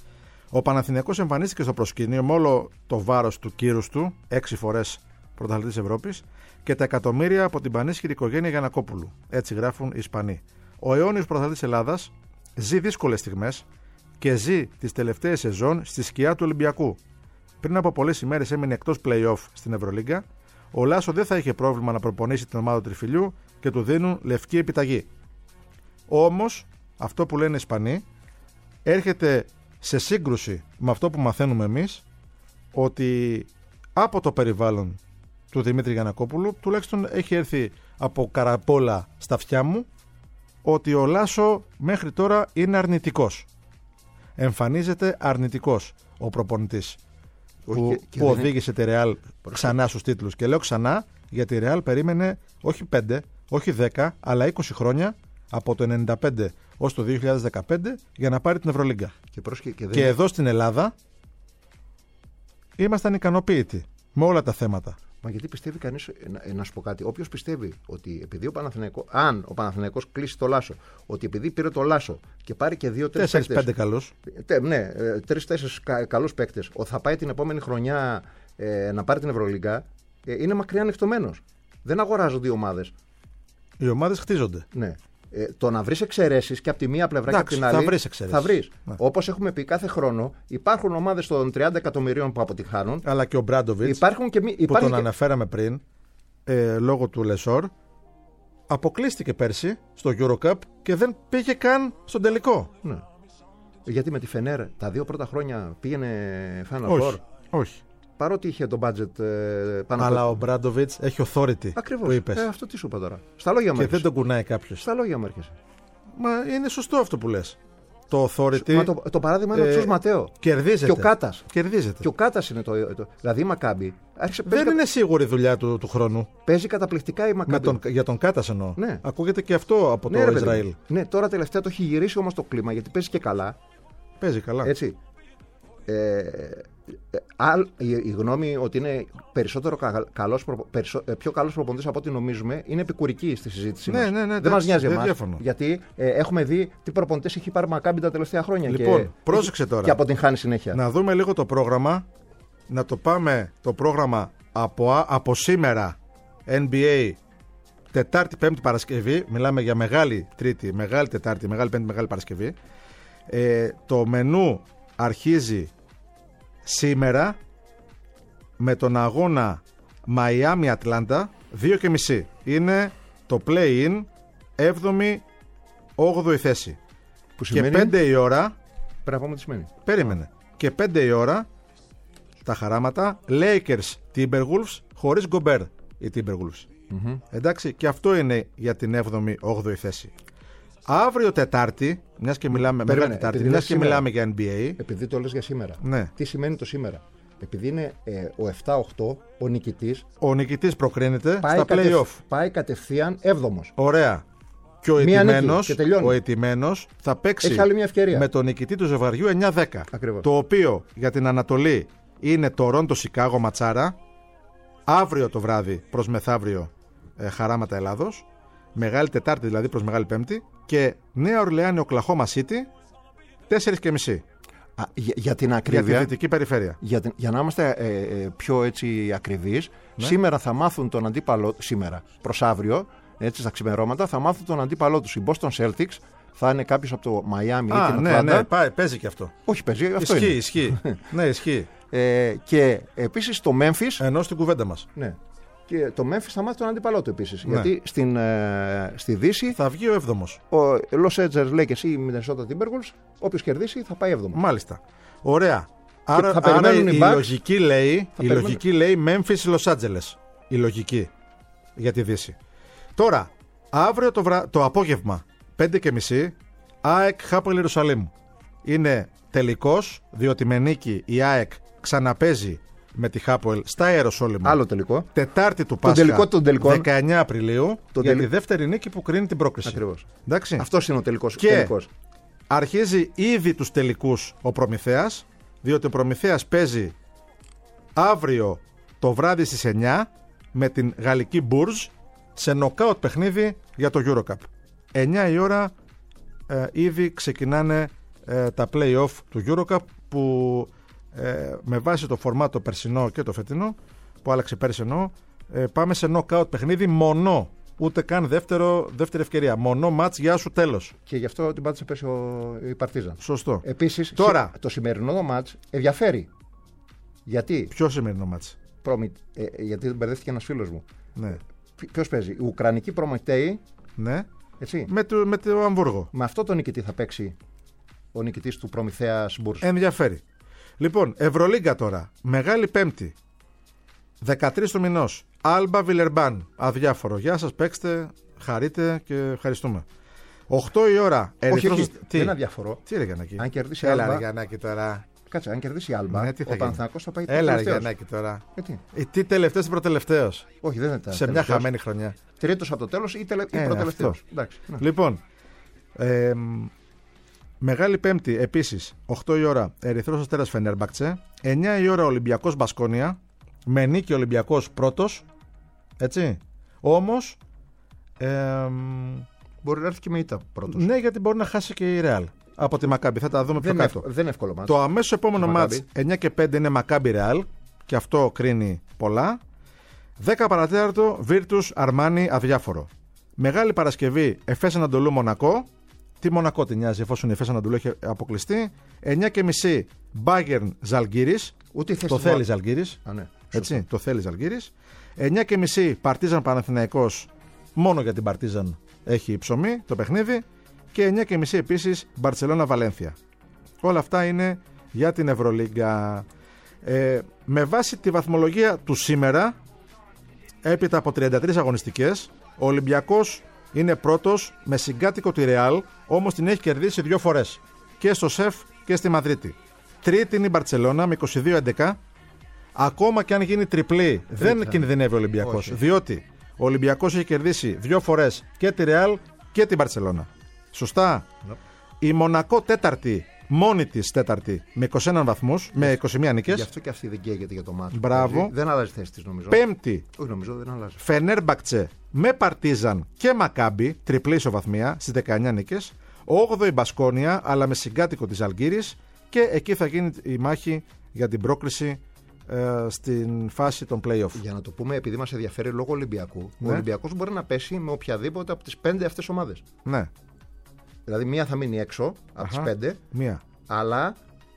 Ο Παναθηναϊκός εμφανίστηκε στο προσκήνιο με όλο το βάρος του κύρους του, έξι φορές πρωταθλητής Ευρώπης, και τα εκατομμύρια από την πανίσχυρη οικογένεια Γιαννακόπουλου. Έτσι γράφουν οι Ισπανοί. Ο αιώνιος πρωταθλητής Ελλάδας ζει δύσκολες στιγμές και ζει τις τελευταίες σεζόν στη σκιά του Ολυμπιακού. Πριν από πολλές ημέρες έμεινε εκτός play-off στην Ευρωλίγκα. Ο Λάσο δεν θα είχε πρόβλημα να προπονήσει την ομάδα του Τριφυλιού και του δίνουν λευκή επιταγή. Όμως, αυτό που λένε οι Ισπανοί έρχεται σε σύγκρουση με αυτό που μαθαίνουμε εμείς, ότι από το περιβάλλον του Δημήτρη Γιαννακόπουλου, τουλάχιστον έχει έρθει από καραπόλα στα αυτιά μου, ότι ο Λάσο μέχρι τώρα είναι αρνητικός. Εμφανίζεται αρνητικός ο προπονητής που, και, και που οδήγησε τη Ρεάλ ξανά στους τίτλους. Και λέω ξανά γιατί η Ρεάλ περίμενε όχι πέντε, όχι δέκα, αλλά είκοσι χρόνια, από το ενενήντα πέντε ως το δύο χιλιάδες δεκαπέντε, για να πάρει την Ευρωλίγκα. Και, και, και, και εδώ στην Ελλάδα ήμασταν ικανοποιητοί με όλα τα θέματα. Μα γιατί πιστεύει κανείς, να, να σου πω κάτι, όποιος πιστεύει ότι επειδή ο Παναθηναϊκός, αν ο Παναθηναϊκός κλείσει το Λάσο, ότι επειδή πήρε το Λάσο και πάρει και δύο-τρεις παίκτες. Τέσσερις-πέντε καλούς. Τε, ναι, τρεις-τέσσερις κα, καλούς παίκτες, ότι θα πάει την επόμενη χρονιά ε, να πάρει την Ευρωλίγκα, ε, είναι μακριά ανοιχτωμένος. Δεν αγοράζονται οι ομάδες. Οι ομάδες χτίζονται. Ναι. Ε, το να βρεις εξαιρέσεις και από τη μία πλευρά Εντάξει, και από την άλλη. Θα βρεις εξαιρέσεις. Θα βρεις. Ναι. Όπως έχουμε πει κάθε χρόνο, υπάρχουν ομάδες των τριάντα εκατομμυρίων που αποτυχάνουν. Αλλά και ο Μπράντοβιτς, υπάρχουν και, που υπάρχουν τον και... αναφέραμε πριν, ε, λόγω του Λεσόρ, αποκλείστηκε πέρσι στο Eurocup και δεν πήγε καν στον τελικό. Ναι. Γιατί με τη Φενέρ τα δύο πρώτα χρόνια πήγαινε Final Όχι. Four. Όχι. Παρότι είχε το budget ε, πάνω. Αλλά από... ο Μπράντοβιτς έχει authority. Ακριβώς. Που είπες. Ε, αυτό τι σου είπα τώρα. Στα λόγια μου και έρχεσαι. δεν τον κουνάει κάποιος. Στα λόγια μου έρχεσαι. Μα είναι σωστό αυτό που λες. Το authority. Μα το, το παράδειγμα είναι ο Τσούς Ματέο. Κερδίζεται. Και ο Κάτας. Κερδίζεται. Και ο Κάτας είναι το. το δηλαδή η Μακάμπι. Άρχισε, δεν παίζει, είναι σίγουρη η δουλειά του, του χρόνου. Παίζει καταπληκτικά η Μακάμπι. Τον, για τον Κάτας εννοώ. Ναι. Ακούγεται και αυτό από ναι, το ρε, Ισραήλ. παιδί. Ναι, τώρα τελευταία το έχει γυρίσει όμως το κλίμα γιατί παίζει και καλά. Παίζει καλά. Έτσι. Ε, α, η, η γνώμη ότι είναι περισσότερο κα, καλός, περισσο, πιο καλός προπονητής από ό,τι νομίζουμε είναι επικουρική στη συζήτηση ναι, μας. ναι, ναι, δεν μας νοιάζει εμάς. Διάφωνο. Γιατί ε, έχουμε δει τι προπονητές έχει πάρει Μακάμπι τα τελευταία χρόνια. Λοιπόν, και, πρόσεξε τώρα. Και αποτυγχάνει συνέχεια. Να δούμε λίγο το πρόγραμμα. Να το πάμε το πρόγραμμα από, από σήμερα N B A Τετάρτη, Πέμπτη, Παρασκευή. Μιλάμε για μεγάλη Τρίτη, μεγάλη Τετάρτη, μεγάλη Πέμπτη, μεγάλη Παρασκευή. Ε, το μενού αρχίζει σήμερα με τον αγώνα Μαϊάμι-Ατλάντα δύο και μισή. Είναι το play-in έβδομη όγδοη θέση. Που και πέντε η ώρα πρέπει να πούμε τι σημαίνει. Περίμενε. Και πέντε η ώρα τα χαράματα Lakers Timberwolves χωρίς Γκομπέρ οι Timberwolves. Mm-hmm. Εντάξει, και αυτό είναι για την έβδομη όγδοη θέση. Αύριο Τετάρτη, μιας και μιλάμε, Περίμενε, μεγάλη Τετάρτη, μιας και σήμερα, μιλάμε για N B A. Επειδή το λες για σήμερα. Ναι. Τι σημαίνει το σήμερα. Επειδή είναι ε, ο επτά οκτώ, ο νικητής. Ο νικητής προκρίνεται πάει στα κατευ... play-off. Πάει κατευθείαν έβδομος. Ωραία. Και ο ετημένος, ο ετημένος θα παίξει με τον νικητή του ζευγαριού εννιά δέκα. Ακριβώς. Το οποίο για την Ανατολή είναι το Ρόντο Σικάγο Ματσάρα. Αύριο το βράδυ προς μεθαύριο ε, χαράματα Ελλάδος. Μεγάλη Τετάρτη δηλαδή προς Μεγάλη Πέμπτη. Και Νέα Ορλεάνη Οκλαχώμα Σίτι τέσσερις και μισή. Α, για, για την ακρίβεια. Για τη δυτική περιφέρεια. Για, την, για να είμαστε ε, ε, πιο έτσι ακριβείς, ναι. Σήμερα θα μάθουν τον αντίπαλο. Σήμερα προς αύριο, έτσι στα ξημερώματα, θα μάθουν τον αντίπαλό τους. Οι Boston Celtics θα είναι κάποιος από το Μαϊάμι ή την Ατλάντα. Ναι, ναι, πάει, παίζει και αυτό. Όχι, παίζει. Αυτό ισχύει, είναι. ισχύει. Ναι, ισχύει. Ε, και επίσης το Memphis. Ενώ στην κουβέντα μας. Ναι. Και το Memphis θα μάθει τον αντίπαλό του επίσης. Ναι. Γιατί στην, ε, στη Δύση θα βγει ο έβδομος. Ο Los Angeles Lakers ή η Minnesota Timberwolves, όποιος κερδίσει θα πάει έβδομος. Μάλιστα. Ωραία. Άρα, θα άρα η, οι η, Bucks, λογική λέει, η περιμένουν... λογική λέει Memphis Los Angeles. Η λογική για τη Δύση. Τώρα, αύριο το, βρα... το απόγευμα πέντε και μισή ΑΕΚ Χάπολ Ιερουσαλήμ. Είναι τελικός, διότι με νίκη η ΑΕΚ ξαναπέζει με τη Χάπολ στα Ιεροσόλυμα. Άλλο τελικό. Τετάρτη του Πάσχα, τελικό των τελικών. δεκαεννιά Απριλίου, τον για τελ... τη δεύτερη νίκη που κρίνει την πρόκριση. Ακριβώς. Εντάξει. Αυτός είναι ο τελικός. Και τελικός. Αρχίζει ήδη τους τελικούς ο Προμηθέας, διότι ο Προμηθέας παίζει αύριο το βράδυ στις εννιά με την γαλλική Bourges σε νοκάουτ παιχνίδι για το Eurocup. εννιά η ώρα ε, ήδη ξεκινάνε ε, τα play-off του Eurocup που ε, με βάση το φορμάτ το περσινό και το φετινό, που άλλαξε πέρσι εννοώ, ε, πάμε σε knockout παιχνίδι μονό. Ούτε καν δεύτερο, δεύτερη ευκαιρία. Μονό μάτς, γεια σου, τέλος. Και γι' αυτό την πάτησε πέρσι ο, η Παρτίζαν. Σωστό. Επίσης, τώρα, το σημερινό μάτς ενδιαφέρει. Γιατί. Ποιο σημερινό μάτς? Προμη... Ε, γιατί μπερδεύτηκε ένας φίλος μου. Ναι. Ποιος παίζει? Οι Ουκρανικοί Προμετέοι. Ναι. Έτσι. Με το, με το Αμβούργο. Με αυτό το νικητή θα παίξει ο νικητής του Προμηθέας Μπούρς. Ενδιαφέρει. Λοιπόν, Ευρωλίγκα τώρα. Μεγάλη Πέμπτη. δεκατρείς του μηνός. Άλμπα Βιλερμπάν. Αδιάφορο. Γεια σας, παίξτε, χαρείτε και ευχαριστούμε. οκτώ η ώρα. Όχι, όχι, Τι? δεν είναι αδιάφορο. Τι έλεγε Γιαννάκη? Αν κερδίσει η Έλα, Άλμπα. ρε Γιαννάκη τώρα. Κάτσε, αν κερδίσει η Άλμπα, Ναι, τι θα ο γίνει? Παναθηναϊκός θα πάει Έλα, ρε τελευταίος. Γιαννάκη τώρα. Γιατί? Ε, τι τελευταίος ή προτελευταίος? Όχι, δεν είναι Σε μια τελευταίος. χαμένη χρονιά. Τρίτος από το τέλος ή, τελε... ή Ε, προτελευταίος. αυτό. Εντάξει, ναι. Λοιπόν, ε, Μεγάλη Πέμπτη επίσης, οκτώ η ώρα Ερυθρός Αστέρας Φενέρμπαχτσε, εννιά η ώρα Ολυμπιακός Μπασκόνια, με νίκη Ολυμπιακός πρώτος, έτσι. Όμως, ε, Μπορεί να έρθει και με ήττα πρώτος. ναι, γιατί μπορεί να χάσει και η Ρεάλ από τη Μακάμπι. Θα τα δούμε πιο δεν, είναι κάτω. εύκολο, δεν είναι εύκολο μάτς. Το αμέσως επόμενο Τη μάτς Μακάμπι. εννιά και πέντε είναι Μακάμπι Ρεάλ και αυτό κρίνει πολλά. δέκα παρατέταρτο Βίρτους Αρμάνι αδιάφορο. Μεγάλη Παρασκευή Εφές Ανατολού Μονακό. Τι Μονακό τη νοιάζει εφόσον η Εφές Ανατολού έχει αποκλειστεί. εννιά και μισή Μπάγερν Ζαλγκύρης. Ούτε η θέση Το του θέλει Βα- Ζαλγκύρης. Α, ναι. Έτσι, το θέλει Ζαλγκύρης. εννιά και μισή Παρτίζαν Παναθηναϊκός. Μόνο για την Παρτίζαν έχει ψωμί το παιχνίδι. Και εννιά και μισή επίσης Μπαρτσελώνα Βαλένθια. Όλα αυτά είναι για την Ευρωλίγκα. Ε, με βάση τη βαθμολογία του σήμερα, έπειτα από τριάντα τρεις αγωνιστικές, ο Ολυμπιακός είναι πρώτος με συγκάτοικο τη Ρεάλ, όμως την έχει κερδίσει δύο φορές. Και στο ΣΕΦ και στη Μαδρίτη. Τρίτη είναι η Μπαρτσελώνα με είκοσι δύο έντεκα. Ακόμα και αν γίνει τριπλή, δεν θα... κινδυνεύει ο Ολυμπιακός. Όχι. Διότι ο Ολυμπιακός έχει κερδίσει δύο φορές και τη Ρεάλ και την Μπαρτσελώνα. Σωστά. Ναι. Η Μονακό τέταρτη, μόνη της τέταρτη, με είκοσι ένα βαθμούς, με είκοσι μία Γι' νίκες. αυτό και αυτή δεν καίγεται για το μάτι. Μπράβο. Δεν αλλάζει θέση της νομίζω. Πέμπτη, Όχι, νομίζω δεν αλλάζει. Φενέρμπαχτσε με Παρτίζαν και Μακάμπι, τριπλή ισοβαθμία στις δεκαεννιά νίκες. όγδοη Μπασκόνια, αλλά με συγκάτοικο της Αλγύρης. Και εκεί θα γίνει η μάχη για την πρόκριση ε, στην φάση των play-off. Για να το πούμε, επειδή μας ενδιαφέρει λόγω Ολυμπιακού, Ναι. ο Ολυμπιακός μπορεί να πέσει με οποιαδήποτε από τις πέντε αυτές ομάδες. Ναι, Δηλαδή, μία θα μείνει έξω από Αχα. τις πέντε, μία. αλλά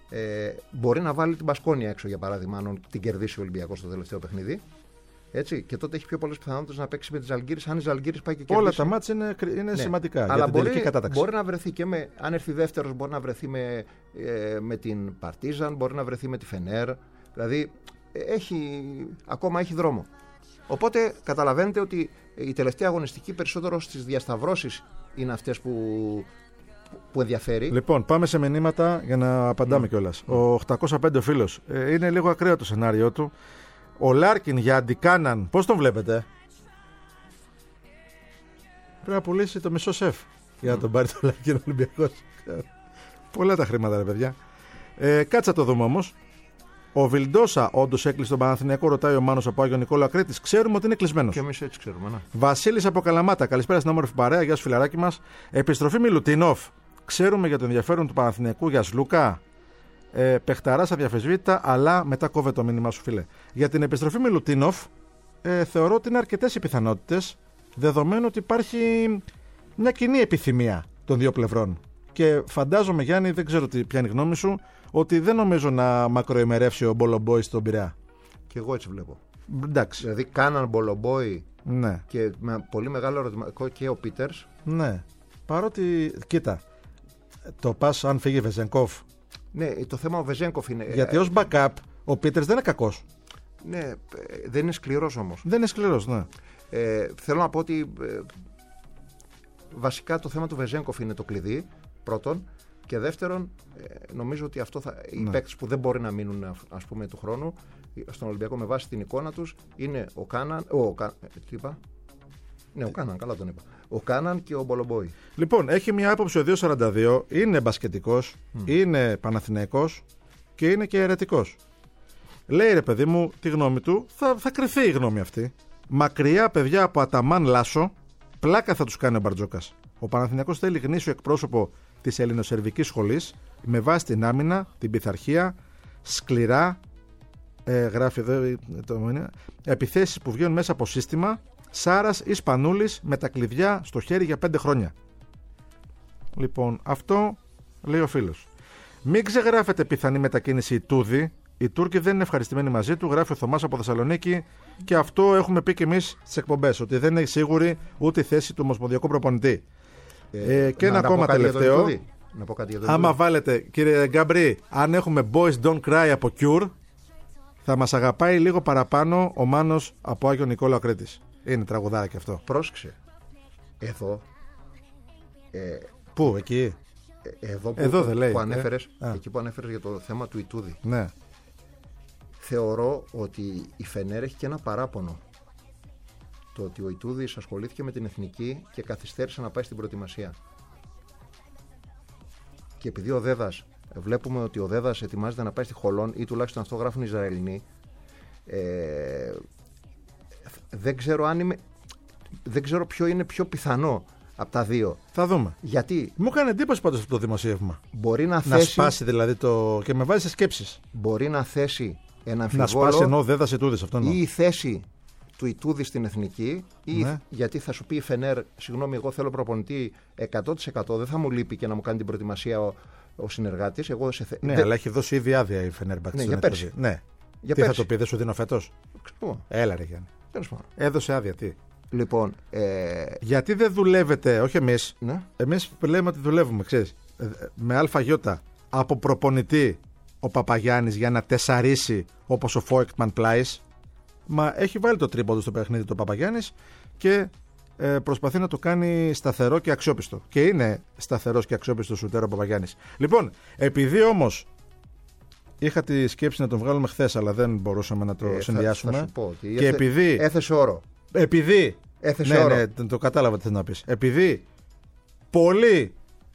ε, μπορεί να βάλει την Μπασκόνια έξω, για παράδειγμα, αν την κερδίσει ο Ολυμπιακός στο τελευταίο παιχνίδι. Έτσι, και τότε έχει πιο πολλές πιθανότητες να παίξει με τη Ζαλγκύρης, αν η Ζαλγκύρης πάει και κερδίσει. Όλα τα μάτς είναι, είναι Ναι. σημαντικά Αλλά για την μπορεί, τελική κατάταξη. μπορεί να βρεθεί και με, αν έρθει δεύτερος, μπορεί να βρεθεί με, ε, με την Παρτίζαν, μπορεί να βρεθεί με τη Φενέρ. Δηλαδή, ε, έχει, ακόμα έχει δρόμο. Οπότε καταλαβαίνετε ότι η τελευταία αγωνιστική περισσότερο στις διασταυρώσεις είναι αυτές που, που ενδιαφέρει. Λοιπόν, πάμε σε μηνύματα για να απαντάμε mm. κιόλας. Mm. Ο οκτακόσια πέντε ο φίλος. Ε, είναι λίγο ακραίο το σενάριό του. Ο Λάρκιν για αντικάναν, πώς τον βλέπετε? Πρέπει να πουλήσει το μισό σεφ για να τον πάρει το Λάρκιν ο Ολυμπιακός. Πολλά τα χρήματα, ρε παιδιά. Ε, κάτσε να το δούμε όμως. Ο Βιλντόσα όντως έκλεισε τον Παναθηναϊκό, ρωτάει ο Μάνος από Άγιο Νικόλαο Κρήτης. Ξέρουμε ότι είναι κλεισμένος. Και εμείς έτσι ξέρουμε. Ναι. Βασίλης από Καλαμάτα, καλησπέρα στην όμορφη παρέα. Γεια σου, φιλαράκι μας. Επιστροφή Μιλουτίνοφ. Ξέρουμε για το ενδιαφέρον του Παναθηναϊκού για Σλούκα. Ε, Πεχταράς αδιαφεσβήτητα, αλλά μετά κόβε το μήνυμά σου, φίλε. Για την επιστροφή Μιλουτίνοφ, ε, θεωρώ ότι είναι αρκετές οι πιθανότητες, δεδομένου ότι υπάρχει μια κοινή επιθυμία των δύο πλευρών. Και φαντάζομαι, Γιάννη, δεν ξέρω τι, ποια είναι η γνώμη σου, ότι δεν νομίζω να μακροημερεύσει ο Μπολομπόη στον Πειραιά. Και εγώ έτσι βλέπω. Εντάξει. Δηλαδή, κάναν Μπολομπόη Ναι. και με πολύ μεγάλο ερωτηματικό και ο Πίτερς. Ναι. Παρότι, κοίτα, το πας αν φύγει Βεζενκόφ. Ναι, το θέμα ο Βεζένκοφ είναι. Γιατί ως backup ο Πίτερς δεν είναι κακός. Ναι, ε, δεν είναι σκληρός όμως. Δεν είναι σκληρός, ναι. Ε, θέλω να πω ότι ε, βασικά το θέμα του Βεζένκοφ είναι το κλειδί, πρώτον. Και δεύτερον, ε, νομίζω ότι αυτό θα, οι Ναι. παίκτες που δεν μπορεί να μείνουν, ας πούμε, του χρόνου στον Ολυμπιακό με βάση την εικόνα τους είναι ο Κάναν. Ο, ο, ε, τι είπα? Ναι, ο Κάναν, καλά τον είπα. Ο Κάναν και ο Μπολομπόη. Λοιπόν, έχει μια άποψη ο δύο σαράντα δύο, είναι μπασκετικός, mm. είναι Παναθηναϊκός και είναι και αιρετικός. Λέει, ρε παιδί μου, τη γνώμη του, θα, θα κρυθεί η γνώμη αυτή. Μακριά, παιδιά, από Αταμάν Λάσο, Πλάκα θα τους κάνει ο Μπαρτζόκας. Ο Παναθηναϊκός θέλει γνήσιο εκπρόσωπο της ελληνοσερβικής σχολής με βάση την άμυνα, την πειθαρχία, σκληρά, ε, γράφει εδώ το, επιθέσεις που βγαίνουν μέσα από σύστημα, Σάρας ή Σπανούλης με τα κλειδιά στο χέρι για πέντε χρόνια. Λοιπόν, αυτό λέει ο φίλος. Μην ξεγράφετε πιθανή μετακίνηση Ιτούδη. Οι Τούρκοι δεν είναι ευχαριστημένοι μαζί του, γράφει ο Θωμάς από Θεσσαλονίκη, και αυτό έχουμε πει και εμείς στις εκπομπές, ότι δεν είναι σίγουρη ούτε η θέση του ομοσπονδιακού προπονητή. Ε, ε, και ένα ακόμα τελευταίο. Να πω κάτι για τον Άμα Ιτούδη. βάλετε, κύριε Γκάμπρι, αν έχουμε Boys Don't Cry από Cure, θα μας αγαπάει λίγο παραπάνω ο Μάνος από Άγιο Νικόλαο Κρήτης. Είναι τραγουδάκι αυτό. Πρόσεξε. Εδώ. Ε, Πού, εκεί. ε, εδώ που, Εδώ δεν λέει, που ε. ανέφερες, Α. εκεί που ανέφερες για το θέμα του Ιτούδη. Ναι. Θεωρώ ότι η Φενέρ έχει και ένα παράπονο. Το ότι ο Ιτούδης ασχολήθηκε με την εθνική και καθυστέρησε να πάει στην προετοιμασία. Και επειδή ο Δέδας, βλέπουμε ότι ο Δέδας ετοιμάζεται να πάει στη Χολόν, ή τουλάχιστον αυτό γράφουν οι Ισραηλινοί, ε, δεν ξέρω αν είμαι, δεν ξέρω ποιο είναι πιο πιθανό από τα δύο. Θα δούμε. Γιατί Μου έκανε εντύπωση πάντως αυτό το δημοσίευμα. μπορεί να, Να θέσει, σπάσει δηλαδή το. Και με βάζει σε σκέψεις. μπορεί να θέσει ένα Να αμφιβόλο σπάσει ενώ δεν θα σε τούδες αυτό. ή η θέση του Ιτούδη στην εθνική, ή Ναι. γιατί θα σου πει η Φενέρ, συγγνώμη, εγώ θέλω προπονητή εκατό τοις εκατό, δεν θα μου λείπει και να μου κάνει την προετοιμασία ο, ο συνεργάτης. Εγώ σε θε... Ναι, δεν- αλλά έχει δώσει ήδη άδεια η Φενέρμπαχτ. Ναι, στον για Ιτούδη. πέρσι. Ναι. Για τι πέρσι. θα το πει, δεν σου δίνω φέτος. Ξέρω. Έλα, ρε Γιάννη. Τέλος πάντων. Έδωσε άδεια, τι. Λοιπόν, ε, Γιατί δεν δουλεύετε, όχι εμείς. ναι. Εμείς λέμε ότι δουλεύουμε, ξέρεις. ε, Με αλφαγιώτα από προπονητή ο Παπαγιάννης για να τεσσαρίσει όπως ο Φόικτμαν Πλάις. Μα έχει βάλει το τρίποντο στο παιχνίδι το Παπαγιάννης και ε, προσπαθεί να το κάνει σταθερό και αξιόπιστο. Και είναι σταθερός και αξιόπιστος σουτέρ ο Παπαγιάννης. Λοιπόν, επειδή όμως είχα τη σκέψη να τον βγάλουμε χθες, αλλά δεν μπορούσαμε να το Ε, θα- συνδυάσουμε. θα σου πω ότι και έθε- επειδή. έθεσε όρο. Επειδή. Έθεσε ναι, όρο. ναι, το κατάλαβα τι θες να πεις. Επειδή πολλοί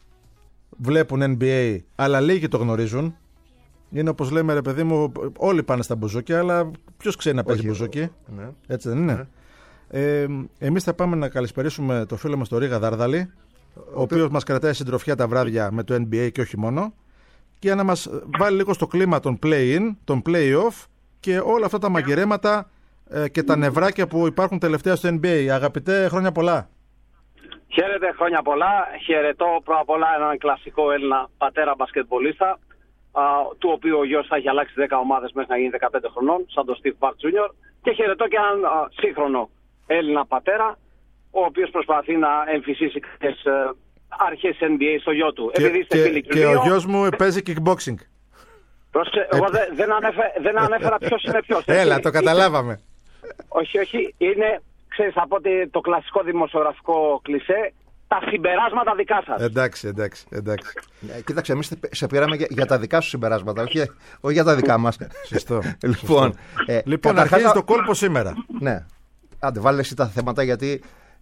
βλέπουν N B A, αλλά λίγοι το γνωρίζουν. Είναι όπως λέμε, ρε παιδί μου, όλοι πάνε στα μπουζούκια, αλλά ποιος ξέρει να παίζει Όχι, μπουζούκι. Ναι. Έτσι δεν είναι. Ναι. Ε, εμείς θα πάμε να καλησπερίσουμε το φίλο μας τον Ρίγα Δάρδαλη, ο οποίος μας κρατάει συντροφιά τα βράδια με το N B A και όχι μόνο, και να μας βάλει λίγο στο κλίμα των play-in, των play-off και όλα αυτά τα μαγειρέματα ε, και τα νευράκια που υπάρχουν τελευταία στο N B A. Αγαπητέ, χρόνια πολλά. Χαίρετε, χρόνια πολλά. Χαιρετώ πρώτα απ' όλα έναν κλασικό Έλληνα πατέρα μπασκετμπολίστα, α, του οποίου ο γιος θα έχει αλλάξει δέκα ομάδες μέχρι να γίνει δεκαπέντε χρονών, σαν τον Steve Barr τζούνιορ. Και χαιρετώ και έναν α, σύγχρονο Έλληνα πατέρα, ο οποίος προσπαθεί να εμφυσίσει τις ε, αρχές N B A στο γιο του. Και, Επειδή είστε και, φίλοι και ο γιος μου παίζει kickboxing. Πρόσεξε, εγώ δεν, δεν, ανέφερα, δεν ανέφερα ποιος είναι ποιος. Έλα, έτσι. το καταλάβαμε. Όχι, όχι. Είναι, ξέρεις, από ότι το κλασικό δημοσιογραφικό κλισέ, τα συμπεράσματα δικά σας. Εντάξει, εντάξει, εντάξει. Ε, Κοίταξε, εμείς σε πήραμε για, για τα δικά σου συμπεράσματα, όχι, όχι για τα δικά μας. Σωστό. Λοιπόν, ε, Λοιπόν, καταρχάς αρχίζει θα- το κόλπο σήμερα. Ναι. Άντε, βάλε εσύ τα θέματα γιατί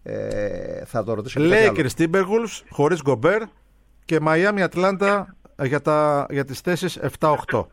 ε, θα το ρωτήσω. και κάτι άλλο. Lakers Timberwolves χωρίς Γκομπέρ και Miami Atlanta για, τα, για τις θέσεις επτά οκτώ.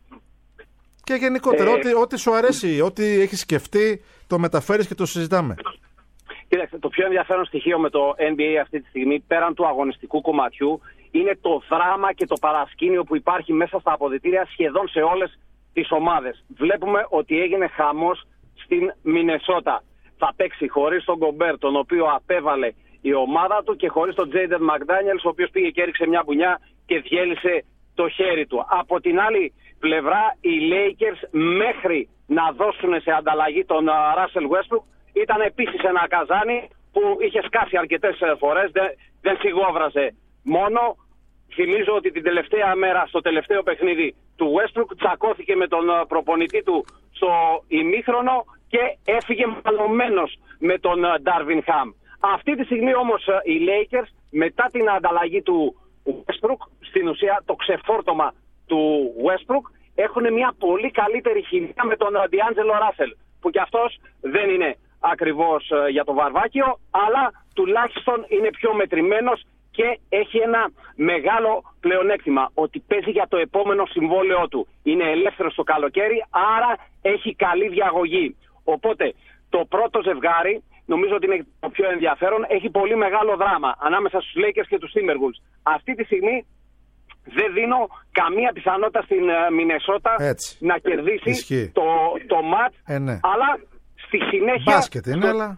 Και γενικότερα, Ε, ό,τι, ό,τι σου αρέσει, ό,τι έχεις σκεφτεί, το μεταφέρεις και το συζητάμε. Κοίταξε, το πιο ενδιαφέρον στοιχείο με το N B A αυτή τη στιγμή, πέραν του αγωνιστικού κομματιού, είναι το δράμα και το παρασκήνιο που υπάρχει μέσα στα αποδυτήρια σχεδόν σε όλες τις ομάδες. Βλέπουμε ότι έγινε χαμός στην Μινεσότα. Θα παίξει χωρίς τον Γκομπέρ, τον οποίο απέβαλε η ομάδα του, και χωρίς τον Τζέιντεν Μακδάνιελς, ο οποίος πήγε και έριξε μια μπουνιά και διέλυσε το χέρι του. Από την άλλη πλευρά, οι Lakers μέχρι να δώσουν σε ανταλλαγή τον Russell Westbrook ήταν επίσης ένα καζάνι που είχε σκάσει αρκετές φορές, δεν, δεν σιγόβραζε μόνο. Θυμίζω ότι την τελευταία μέρα, στο τελευταίο παιχνίδι του Westbrook, τσακώθηκε με τον προπονητή του στο ημίχρονο και έφυγε μαλωμένος με τον Darvin Ham. Αυτή τη στιγμή όμως οι Lakers, μετά την ανταλλαγή του Westbrook, στην ουσία το ξεφόρτωμα του Westbrook, έχουν μια πολύ καλύτερη χημία με τον D'Angelo Russell, που κι αυτός δεν είναι ακριβώς για το βαρβάκιο, αλλά τουλάχιστον είναι πιο μετρημένος και έχει ένα μεγάλο πλεονέκτημα, ότι παίζει για το επόμενο συμβόλαιό του. Είναι ελεύθερος το καλοκαίρι, άρα έχει καλή διαγωγή. Οπότε το πρώτο ζευγάρι νομίζω ότι είναι το πιο ενδιαφέρον. Έχει πολύ μεγάλο δράμα ανάμεσα στους Lakers και τους Timberwolves. Αυτή τη στιγμή δεν δίνω καμία πιθανότητα στην Μινεσότα να κερδίσει Ισχύει. το, το μάτς, ε, ναι. αλλά στη συνέχεια Μπάσκετ είναι, στο, αλλά...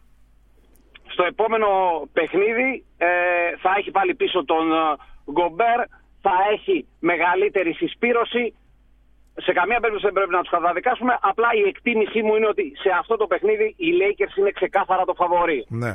στο επόμενο παιχνίδι ε, θα έχει πάλι πίσω τον Γκομπέρ, θα έχει μεγαλύτερη συσπήρωση. Σε καμία περίπτωση δεν πρέπει να τους καταδικάσουμε. Απλά η εκτίμησή μου είναι ότι σε αυτό το παιχνίδι οι Lakers είναι ξεκάθαρα το φαβορί. Ναι.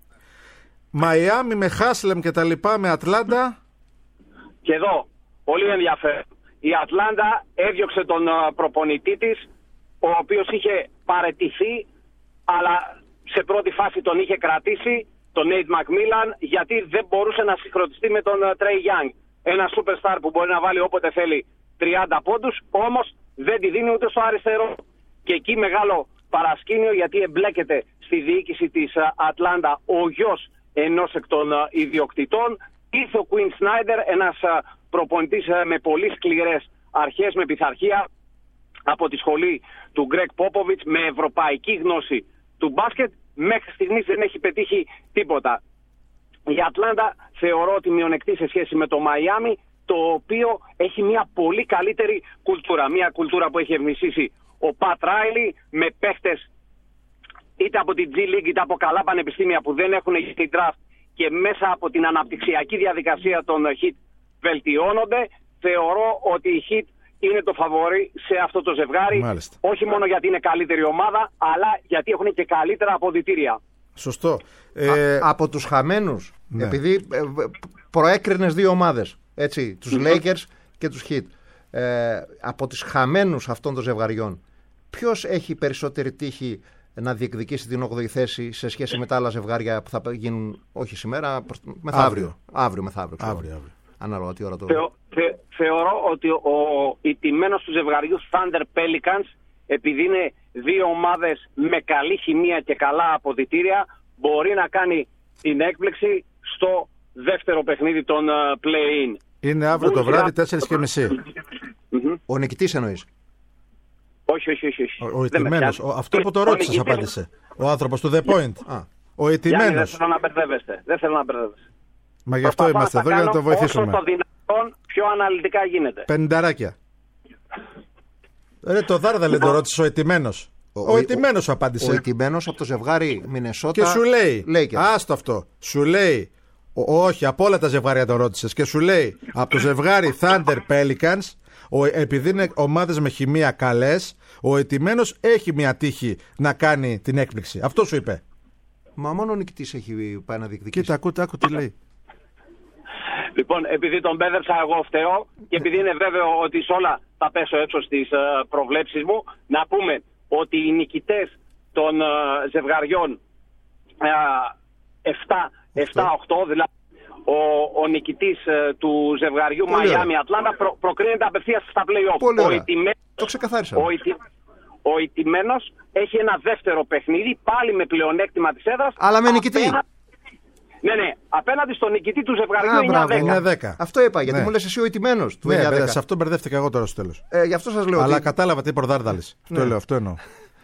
Μαϊάμι με Χάσλεμ και τα λοιπά με Ατλάντα. Και εδώ, πολύ ενδιαφέρον. Η Ατλάντα έδιωξε τον προπονητή της, ο οποίος είχε παραιτηθεί, αλλά σε πρώτη φάση τον είχε κρατήσει, τον Nate McMillan, γιατί δεν μπορούσε να συγχρονιστεί με τον Trey Young. Ένα superstar που μπορεί να βάλει όποτε θέλει τριάντα πόντους, όμως δεν τη δίνει ούτε στο αριστερό. Και εκεί μεγάλο παρασκήνιο, γιατί εμπλέκεται στη διοίκηση της Ατλάντα ο γιος ενός εκ των ιδιοκτητών. Ήρθε ο Quinn Snyder, ένας προπονητής με πολύ σκληρές αρχές, με πειθαρχία από τη σχολή του Greg Popovich, με ευρωπαϊκή γνώση του μπάσκετ. Μέχρι στιγμής δεν έχει πετύχει τίποτα. Η Ατλάντα θεωρώ ότι μειονεκτεί σε σχέση με το Μαϊάμι, το οποίο έχει μια πολύ καλύτερη κουλτούρα. Μια κουλτούρα που έχει ευνησίσει ο Πατ Ράιλι, με παίχτες είτε από την G League είτε από καλά πανεπιστήμια που δεν έχουν γίνει draft και μέσα από την αναπτυξιακή διαδικασία των Heat βελτιώνονται. Θεωρώ ότι η Heat είναι το φαβορί σε αυτό το ζευγάρι. Μάλιστα. Όχι μόνο γιατί είναι καλύτερη ομάδα, αλλά γιατί έχουν και καλύτερα αποδυτήρια. Σωστό. Ε... Α, από τους χαμένους, ναι. επειδή ε, προέκρινες δύο ομάδες, έτσι, τους Lakers και τους Heat. Ε, από τους χαμένους αυτών των ζευγαριών, ποιος έχει περισσότερη τύχη να διεκδικήσει την όγδοη θέση σε σχέση με τα άλλα ζευγάρια που θα γίνουν όχι σήμερα, μεθαύριο. Αύριο, αύριο μεθαύριο. Αύριο, αύριο. Ανάλογα τι ώρα το... Θεω, θε, θεωρώ ότι ο ηττημένος του ζευγαριού Thunder Pelicans, επειδή είναι δύο ομάδες με καλή χημεία και καλά αποδυτήρια, μπορεί να κάνει την έκπληξη στο δεύτερο παιχνίδι των uh, play-in. Είναι αύριο το βράδυ τέσσερις και μισή. Ο νικητής εννοείς? Όχι, όχι, όχι. όχι. Ο, ο ηττημένος. Ο, αυτό που το ρώτησε σας απάντησε. Ο άνθρωπος του The Point. Α, ο ηττημένος. Δεν θέλω να μπερδεύεστε. Δεν θέλω να μπερδεύεστε. Μα γι' αυτό είμαστε εδώ για να το βοηθήσουμε. Όσο το δυνατόν πιο αναλυτικά γίνεται. Πενηνταράκια. Ρε το Δάρδαλε το ρώτησε ο ηττημένος. Ο, ο ηττημένος απάντησε. Ο ηττημένος από το ζευγάρι Μινεσότα. Και σου λέει. Lakers. Άστο αυτό. Σου λέει. Ο, όχι, από όλα τα ζευγάρια το ρώτησες. Και σου λέει από το ζευγάρι Thunder Pelicans, ο, επειδή είναι ομάδες με χημεία καλές, ο ηττημένος έχει μια τύχη να κάνει την έκπληξη. Αυτό σου είπε. Μα μόνο ο νικητής έχει πάει να διεκδικήσει. Κοίτα, ακούτε, άκου τι λέει. Λοιπόν, επειδή τον μπέδεψα, εγώ φταίω, και επειδή είναι βέβαιο ότι σε όλα θα πέσω έξω στις uh, προβλέψεις μου, να πούμε ότι οι νικητές των uh, ζευγαριών επτά οκτώ, δηλαδή ο, ο νικητής uh, του ζευγαριού Μαϊάμι-Ατλάντα προ, προκρίνεται απευθείας στα play-off. Πολύ ο ωραία. Ηττημένος, το ξεκαθάρισα. Ο, ητι, ο ηττημένος έχει ένα δεύτερο παιχνίδι, πάλι με πλεονέκτημα της έδρας. Αλλά με νικητή. Απένα... Ναι, ναι, απέναντι στον νικητή του ζευγαριού εννιά δέκα. Αυτό είπα, γιατί ναι. μου λες εσύ ο ηττημένος του ναι, εννιά δέκα. Σε αυτό μπερδεύτηκα εγώ τώρα στο τέλος. Ε, γι' αυτό σας λέω. Αλλά ότι... κατάλαβα τι είπε ο Δάρδαλης. Ναι. Αυτό λέω, αυτό εννοώ.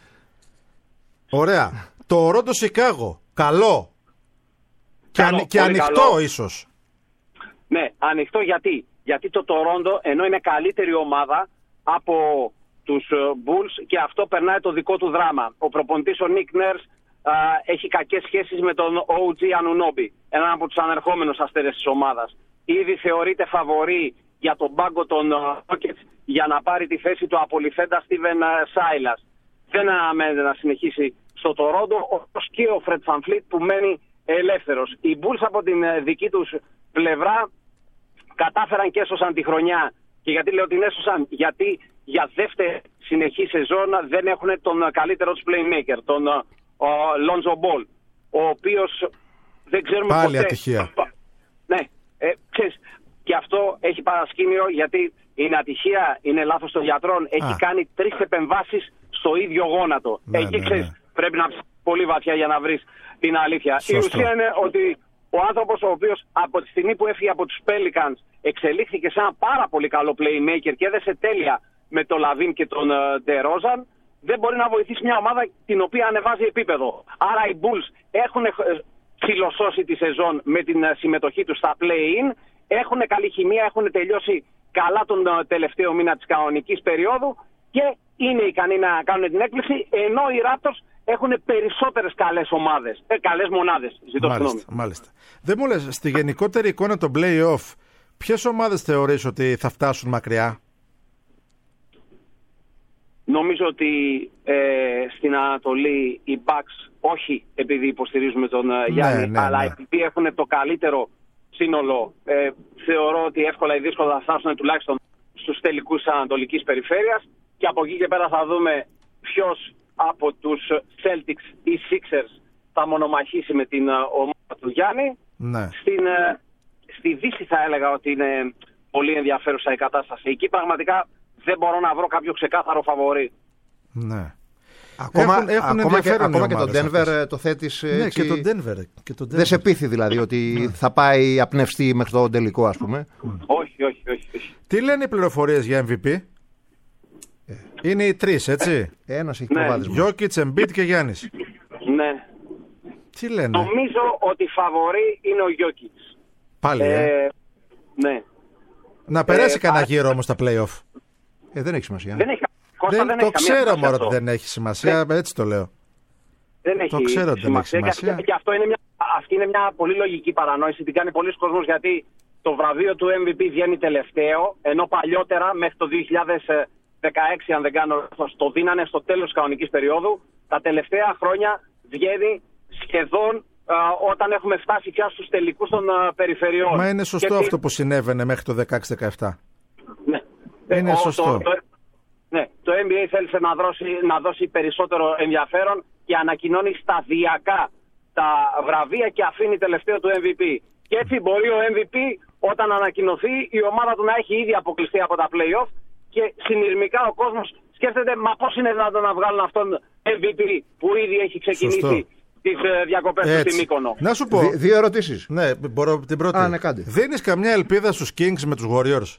Ωραία. Το Ρόντο Σικάγο. Καλό. Και, καλό, αν, και ανοιχτό καλό. ίσως. Ναι, ανοιχτό γιατί. Γιατί το Τορόντο, ενώ είναι καλύτερη ομάδα από τους Bulls, και αυτό περνάει το δικό του δράμα. Ο προπονητής ο Nick Nurse α, έχει κακές σχέσεις με τον ο τζι Anunoby, έναν από τους ανερχόμενους αστέρες της ομάδας. Ήδη θεωρείται φαβορί για τον πάγκο των Rockets για να πάρει τη θέση του απολυθέντα Steven Silas. Δεν αναμένεται να συνεχίσει στο Τορόντο, όπως και ο Fred VanVleet που μένει ελεύθερος. Οι Bulls από την δική τους πλευρά κατάφεραν και έσωσαν τη χρονιά. Και γιατί λέω την έσωσαν? Γιατί για δεύτερη συνεχή σεζόν δεν έχουν τον καλύτερο τους playmaker, τον ο, Lonzo Ball, ο οποίος δεν ξέρουμε πάλι ποτέ. ατυχία. Ναι, ε, ξέρεις, και αυτό έχει παρασκήνιο, γιατί είναι ατυχία, είναι λάθος των γιατρών. Έχει Α. κάνει τρεις επεμβάσεις στο ίδιο γόνατο. Ναι, Εκεί ναι, ξέρεις, ναι. πρέπει να ψάξεις πολύ βαθιά για να βρεις την αλήθεια. Σωστό. Η ουσία είναι ότι ο άνθρωπος ο οποίος από τη στιγμή που έφυγε από τους Pelicans εξελίχθηκε σε ένα πάρα πολύ καλό playmaker και έδεσε τέλεια με τον Λαβίν και τον DeRozan, δεν μπορεί να βοηθήσει μια ομάδα την οποία ανεβάζει επίπεδο. Άρα οι Bulls έχουν ψιλοσώσει τη σεζόν με την συμμετοχή τους στα play-in, έχουν καλή χημεία, έχουν τελειώσει καλά τον τελευταίο μήνα της κανονικής περίοδου και είναι ικανοί να κάνουν την έκπληξη, ενώ οι Raptors έχουν περισσότερες καλές ομάδες, ε, καλές μονάδες. Ζητώ συγγνώμη. Μάλιστα. Δεν μου λες, στη γενικότερη εικόνα των play-off, ποιες ομάδες θεωρείς ότι θα φτάσουν μακριά? Νομίζω ότι ε, στην Ανατολή οι Bucks, όχι επειδή υποστηρίζουμε τον ναι, Γιάννη, ναι, αλλά ναι. επειδή έχουν το καλύτερο σύνολο, ε, θεωρώ ότι εύκολα ή δύσκολα θα φτάσουν τουλάχιστον στους τελικούς Ανατολικής Περιφέρειας, και από εκεί και πέρα θα δούμε ποιος από τους Celtics ή Sixers θα μονομαχήσει με την ομάδα του Γιάννη. Ναι. Στην, ε, στη Δύση θα έλεγα ότι είναι πολύ ενδιαφέρουσα η κατάσταση. Εκεί πραγματικά δεν μπορώ να βρω κάποιο ξεκάθαρο φαβορί. Ναι. Ακόμα, έχουν, έχουν ακόμα, και, ακόμα και τον Denver αυτές. Το θέτεις ναι, έτσι, και τον Denver, και τον Denver. Δεν σε πείθει δηλαδή ότι θα πάει απνευστή μέχρι το τελικό, ας πούμε? Όχι, όχι, όχι, όχι. Τι λένε οι πληροφορίες για εμ βι πι? Ε. Είναι οι τρεις, έτσι? Ένας έχει ναι. προβάδισμα. Γιόκιτς, Embiid και Γιάννης. Ναι. Τι λένε? Νομίζω ότι φαβορί είναι ο Γιόκιτς. Πάλι, ε. ε ναι. Να περάσει ε, κανένα γύρο όμως στα play-off. Ε, δεν έχει σημασία. Δεν έχει, Κώστα, δεν, δεν το έχει ξέρω μόνο ότι δεν έχει σημασία, δεν, έτσι το λέω. Δεν έχει το ξέρω ότι δεν έχει σημασία. Και, και αυτό είναι μια, αυτή είναι μια πολύ λογική παρανόηση. Την κάνει πολλοί κόσμος, γιατί το βραβείο του εμ βι πι βγαίνει τελευταίο, ενώ παλιότερα μέχρι το δύο χιλιάδες δεκαέξι, αν δεν κάνω λάθος, το δίνανε στο τέλος της κανονικής περίοδου. Τα τελευταία χρόνια βγαίνει σχεδόν α, όταν έχουμε φτάσει πια στους τελικούς των α, περιφερειών. Μα είναι σωστό και αυτό που συνέβαινε μέχρι το δεκαέξι δεκαεπτά. Ναι. Είναι ο, σωστό. Το, το, ναι, το εν μπι έι θέλησε να δώσει, να δώσει περισσότερο ενδιαφέρον και ανακοινώνει σταδιακά τα βραβεία και αφήνει τελευταίο του εμ βι πι. Και έτσι μπορεί ο εμ βι πι όταν ανακοινωθεί η ομάδα του να έχει ήδη αποκλειστεί από τα play-off και συνειρμικά ο κόσμος σκέφτεται, μα πώς είναι δυνατόν να βγάλουν αυτόν εμ βι πι που ήδη έχει ξεκινήσει τις ε, διακοπές του στη Μύκονο. Να σου πω. Δι- δύο ερωτήσεις. Ναι, μπορώ την πρώτη. Α, ναι, κάντε. Δίνεις καμιά ελπίδα στους Kings με τους Warriors?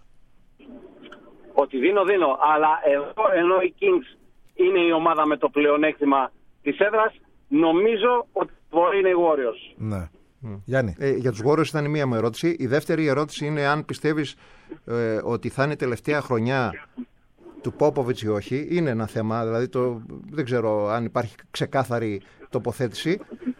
Ότι δίνω, δίνω. Αλλά εδώ, ενώ οι Kings είναι η ομάδα με το πλεονέκτημα της έδρας, νομίζω ότι μπορεί είναι οι Warriors. Ναι. Mm. Γιάννη. Ε, για τους Warriors ήταν η μία μου ερώτηση. Η δεύτερη ερώτηση είναι αν πιστεύεις ε, ότι θα είναι η τελευταία χρονιά του Popovich ή όχι. Είναι ένα θέμα, δηλαδή το, δεν ξέρω αν υπάρχει ξεκάθαρη τοποθέτηση.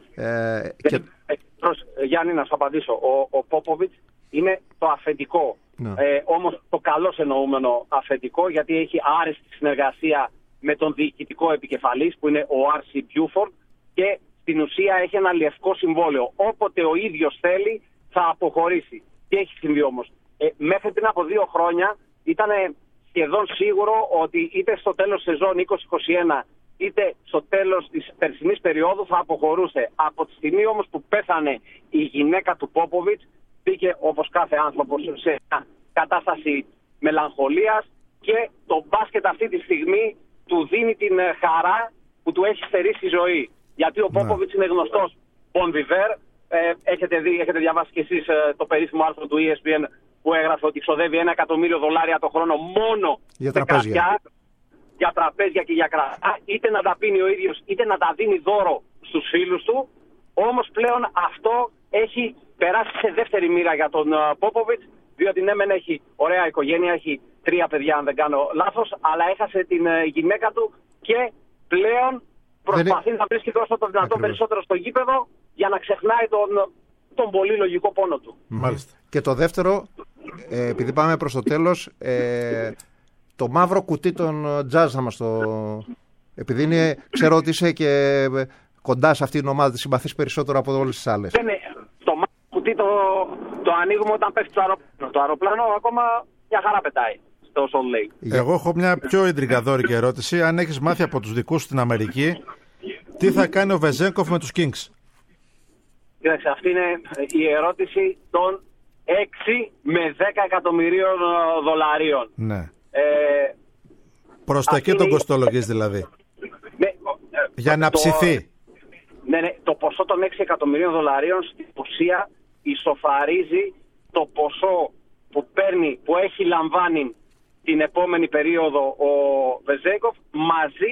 Ε, και... ε, ε, Γιάννη, να σου απαντήσω. Ο, ο Popovich είναι το αφεντικό. Ναι. Ε, όμως το καλώς εννοούμενο αφεντικό, γιατί έχει άριστη συνεργασία με τον διοικητικό επικεφαλής που είναι ο αρ σι Buford και στην ουσία έχει ένα λευκό συμβόλαιο. Όποτε ο ίδιος θέλει θα αποχωρήσει. Τι έχει συμβεί όμως? Ε, μέχρι πριν από δύο χρόνια ήταν σχεδόν σίγουρο ότι είτε στο τέλος σεζόν είκοσι είκοσι ένα είτε στο τέλος της περσινής περίοδου θα αποχωρούσε. Από τη στιγμή όμως που πέθανε η γυναίκα του Popovich, μπήκε όπως κάθε άνθρωπος σε μια κατάσταση μελαγχολίας και το μπάσκετ αυτή τη στιγμή του δίνει την χαρά που του έχει στερήσει η ζωή. Γιατί ο Popovich είναι γνωστός bon vivant. Ε, έχετε, δει, έχετε διαβάσει κι εσείς ε, το περίφημο άρθρο του ι ες πι εν που έγραφε ότι ξοδεύει ένα εκατομμύριο δολάρια το χρόνο μόνο για τραπέζια. Καφιά, για τραπέζια και για κρασιά, είτε να τα πίνει ο ίδιος είτε να τα δίνει δώρο στους φίλους του. Όμως πλέον αυτό έχει περάσει σε δεύτερη μοίρα για τον Popovich, διότι ναι μεν έχει ωραία οικογένεια, έχει τρία παιδιά αν δεν κάνω λάθος, αλλά έχασε την γυναίκα του και πλέον προσπαθεί είναι... να βρίσκει όσο το δυνατόν περισσότερο στο γήπεδο για να ξεχνάει τον, τον πολύ λογικό πόνο του. Μάλιστα. Και το δεύτερο, ε, επειδή πάμε προς το τέλος, ε, το μαύρο κουτί των Jazz θα μας το... Επειδή είναι, ξέρω ότι είσαι και κοντά σε αυτή την ομάδα, τη συμπαθείς περισσότερο από όλες τις άλλες. Ναι, το μαύρο κουτί το, το ανοίγουμε όταν πέφτει το αεροπλάνο. Το αεροπλάνο ακόμα μια χαρά πετάει στο Salt Lake. Εγώ έχω μια πιο εντρικαδόρικη ερώτηση. Αν έχεις μάθει από τους δικούς στην Αμερική, τι θα κάνει ο Βεζέγκοφ με τους Kings? Κοίταξε, αυτή είναι η ερώτηση των έξι με δέκα εκατομμυρίων δολαρίων. Ναι. Ε, Προς τα εκεί τον κοστολογείς δηλαδή. Ναι, για να το, ψηθεί. Ναι, ναι, το ποσό των έξι εκατομμυρίων δολαρίων στην ουσία ισοφαρίζει το ποσό που παίρνει, που έχει λαμβάνει την επόμενη περίοδο ο Βεζέγκοφ μαζί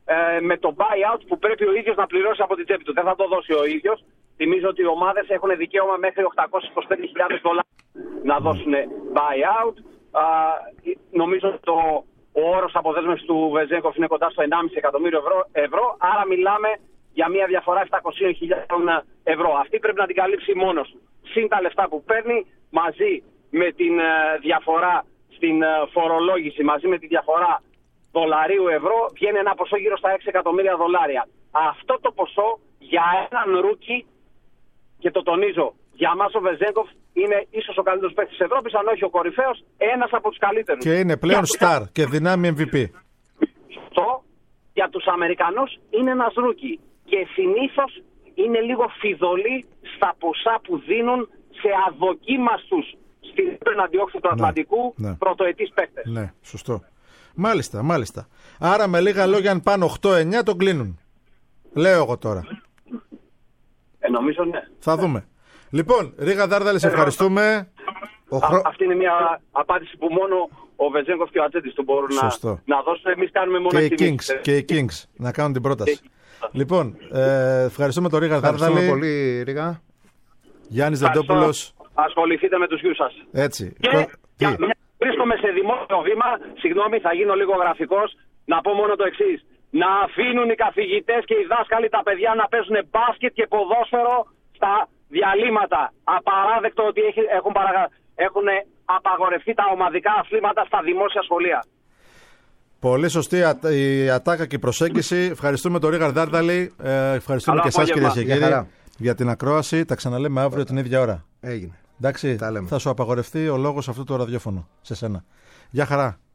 ε, με το buyout που πρέπει ο ίδιος να πληρώσει από την τσέπη του. Δεν θα το δώσει ο ίδιος. Θυμίζω ότι οι ομάδες έχουν δικαίωμα μέχρι οκτακόσιες είκοσι πέντε χιλιάδες δολάρια να δώσουν buyout. Α, νομίζω ότι το, ο όρος αποδέσμευσης του Βεζένκοφ είναι κοντά στο ενάμιση εκατομμύριο ευρώ, ευρώ. Άρα μιλάμε για μια διαφορά επτακόσιες χιλιάδες ευρώ. Αυτή πρέπει να την καλύψει μόνος του. Συν τα λεφτά που παίρνει, μαζί με την uh, διαφορά στην uh, φορολόγηση, μαζί με τη διαφορά δολαρίου ευρώ, βγαίνει ένα ποσό γύρω στα έξι εκατομμύρια δολάρια. Αυτό το ποσό για έναν ρούκι, και το τονίζω, για μας ο Βεζένκοφ είναι ίσως ο καλύτερος παίκτης της Ευρώπης, αν όχι ο κορυφαίος, ένας από τους καλύτερους. Και είναι πλέον για... star και δυνάμει εμ βι πι. Αυτό για τους Αμερικανούς είναι ένας ρούκι. Και συνήθως είναι λίγο φιδωλοί στα ποσά που δίνουν σε αδοκίμαστους στην αντιόχθη του Ατλαντικού ναι, ναι. πρωτοετής παίκτες. Ναι, σωστό. Μάλιστα, μάλιστα. Άρα με λίγα λόγια, αν πάνε οκτώ εννιά τον κλείνουν. Λέω εγώ τώρα. Ε, νομίζω ναι. Θα δούμε. Λοιπόν, Ρίγα Δάρδαλη, σε ευχαριστούμε. Ο χρο... Αυτή είναι μια απάντηση που μόνο ο Βεζένκοφ και ο Ατζέντης του μπορούν να, να δώσουν. Εμείς κάνουμε μόνο και οι Kings, και οι Kings να κάνουν την πρόταση. Λοιπόν, ε, ευχαριστούμε τον Ρίγα Δάρδαλη. Ευχαριστούμε πολύ, Ρίγα. Γιάννης Δεντόπουλος. Ασχοληθείτε με τους γιους σας. Έτσι. Και για, μια, βρίσκομαι σε δημόσιο βήμα, συγγνώμη, θα γίνω λίγο γραφικός, να πω μόνο το εξής. Να αφήνουν οι καθηγητές και οι δάσκαλοι τα παιδιά να παίζουν μπάσκετ και ποδόσφαιρο στα διαλύματα. Απαράδεκτο ότι έχουν, παραγα... έχουν απαγορευτεί τα ομαδικά αθλήματα στα δημόσια σχολεία. Πολύ σωστή η ατάκα και η προσέγγιση. Ευχαριστούμε τον Ρίγαρ Δάρδαλη. Ε, ευχαριστούμε Άλλο και εσάς, κυρίες και κύριοι, για την ακρόαση. Τα ξαναλέμε αύριο την ίδια ώρα. Έγινε. Εντάξει, θα σου απαγορευτεί ο λόγος αυτού του ραδιόφωνο σε σένα. Γεια χαρά.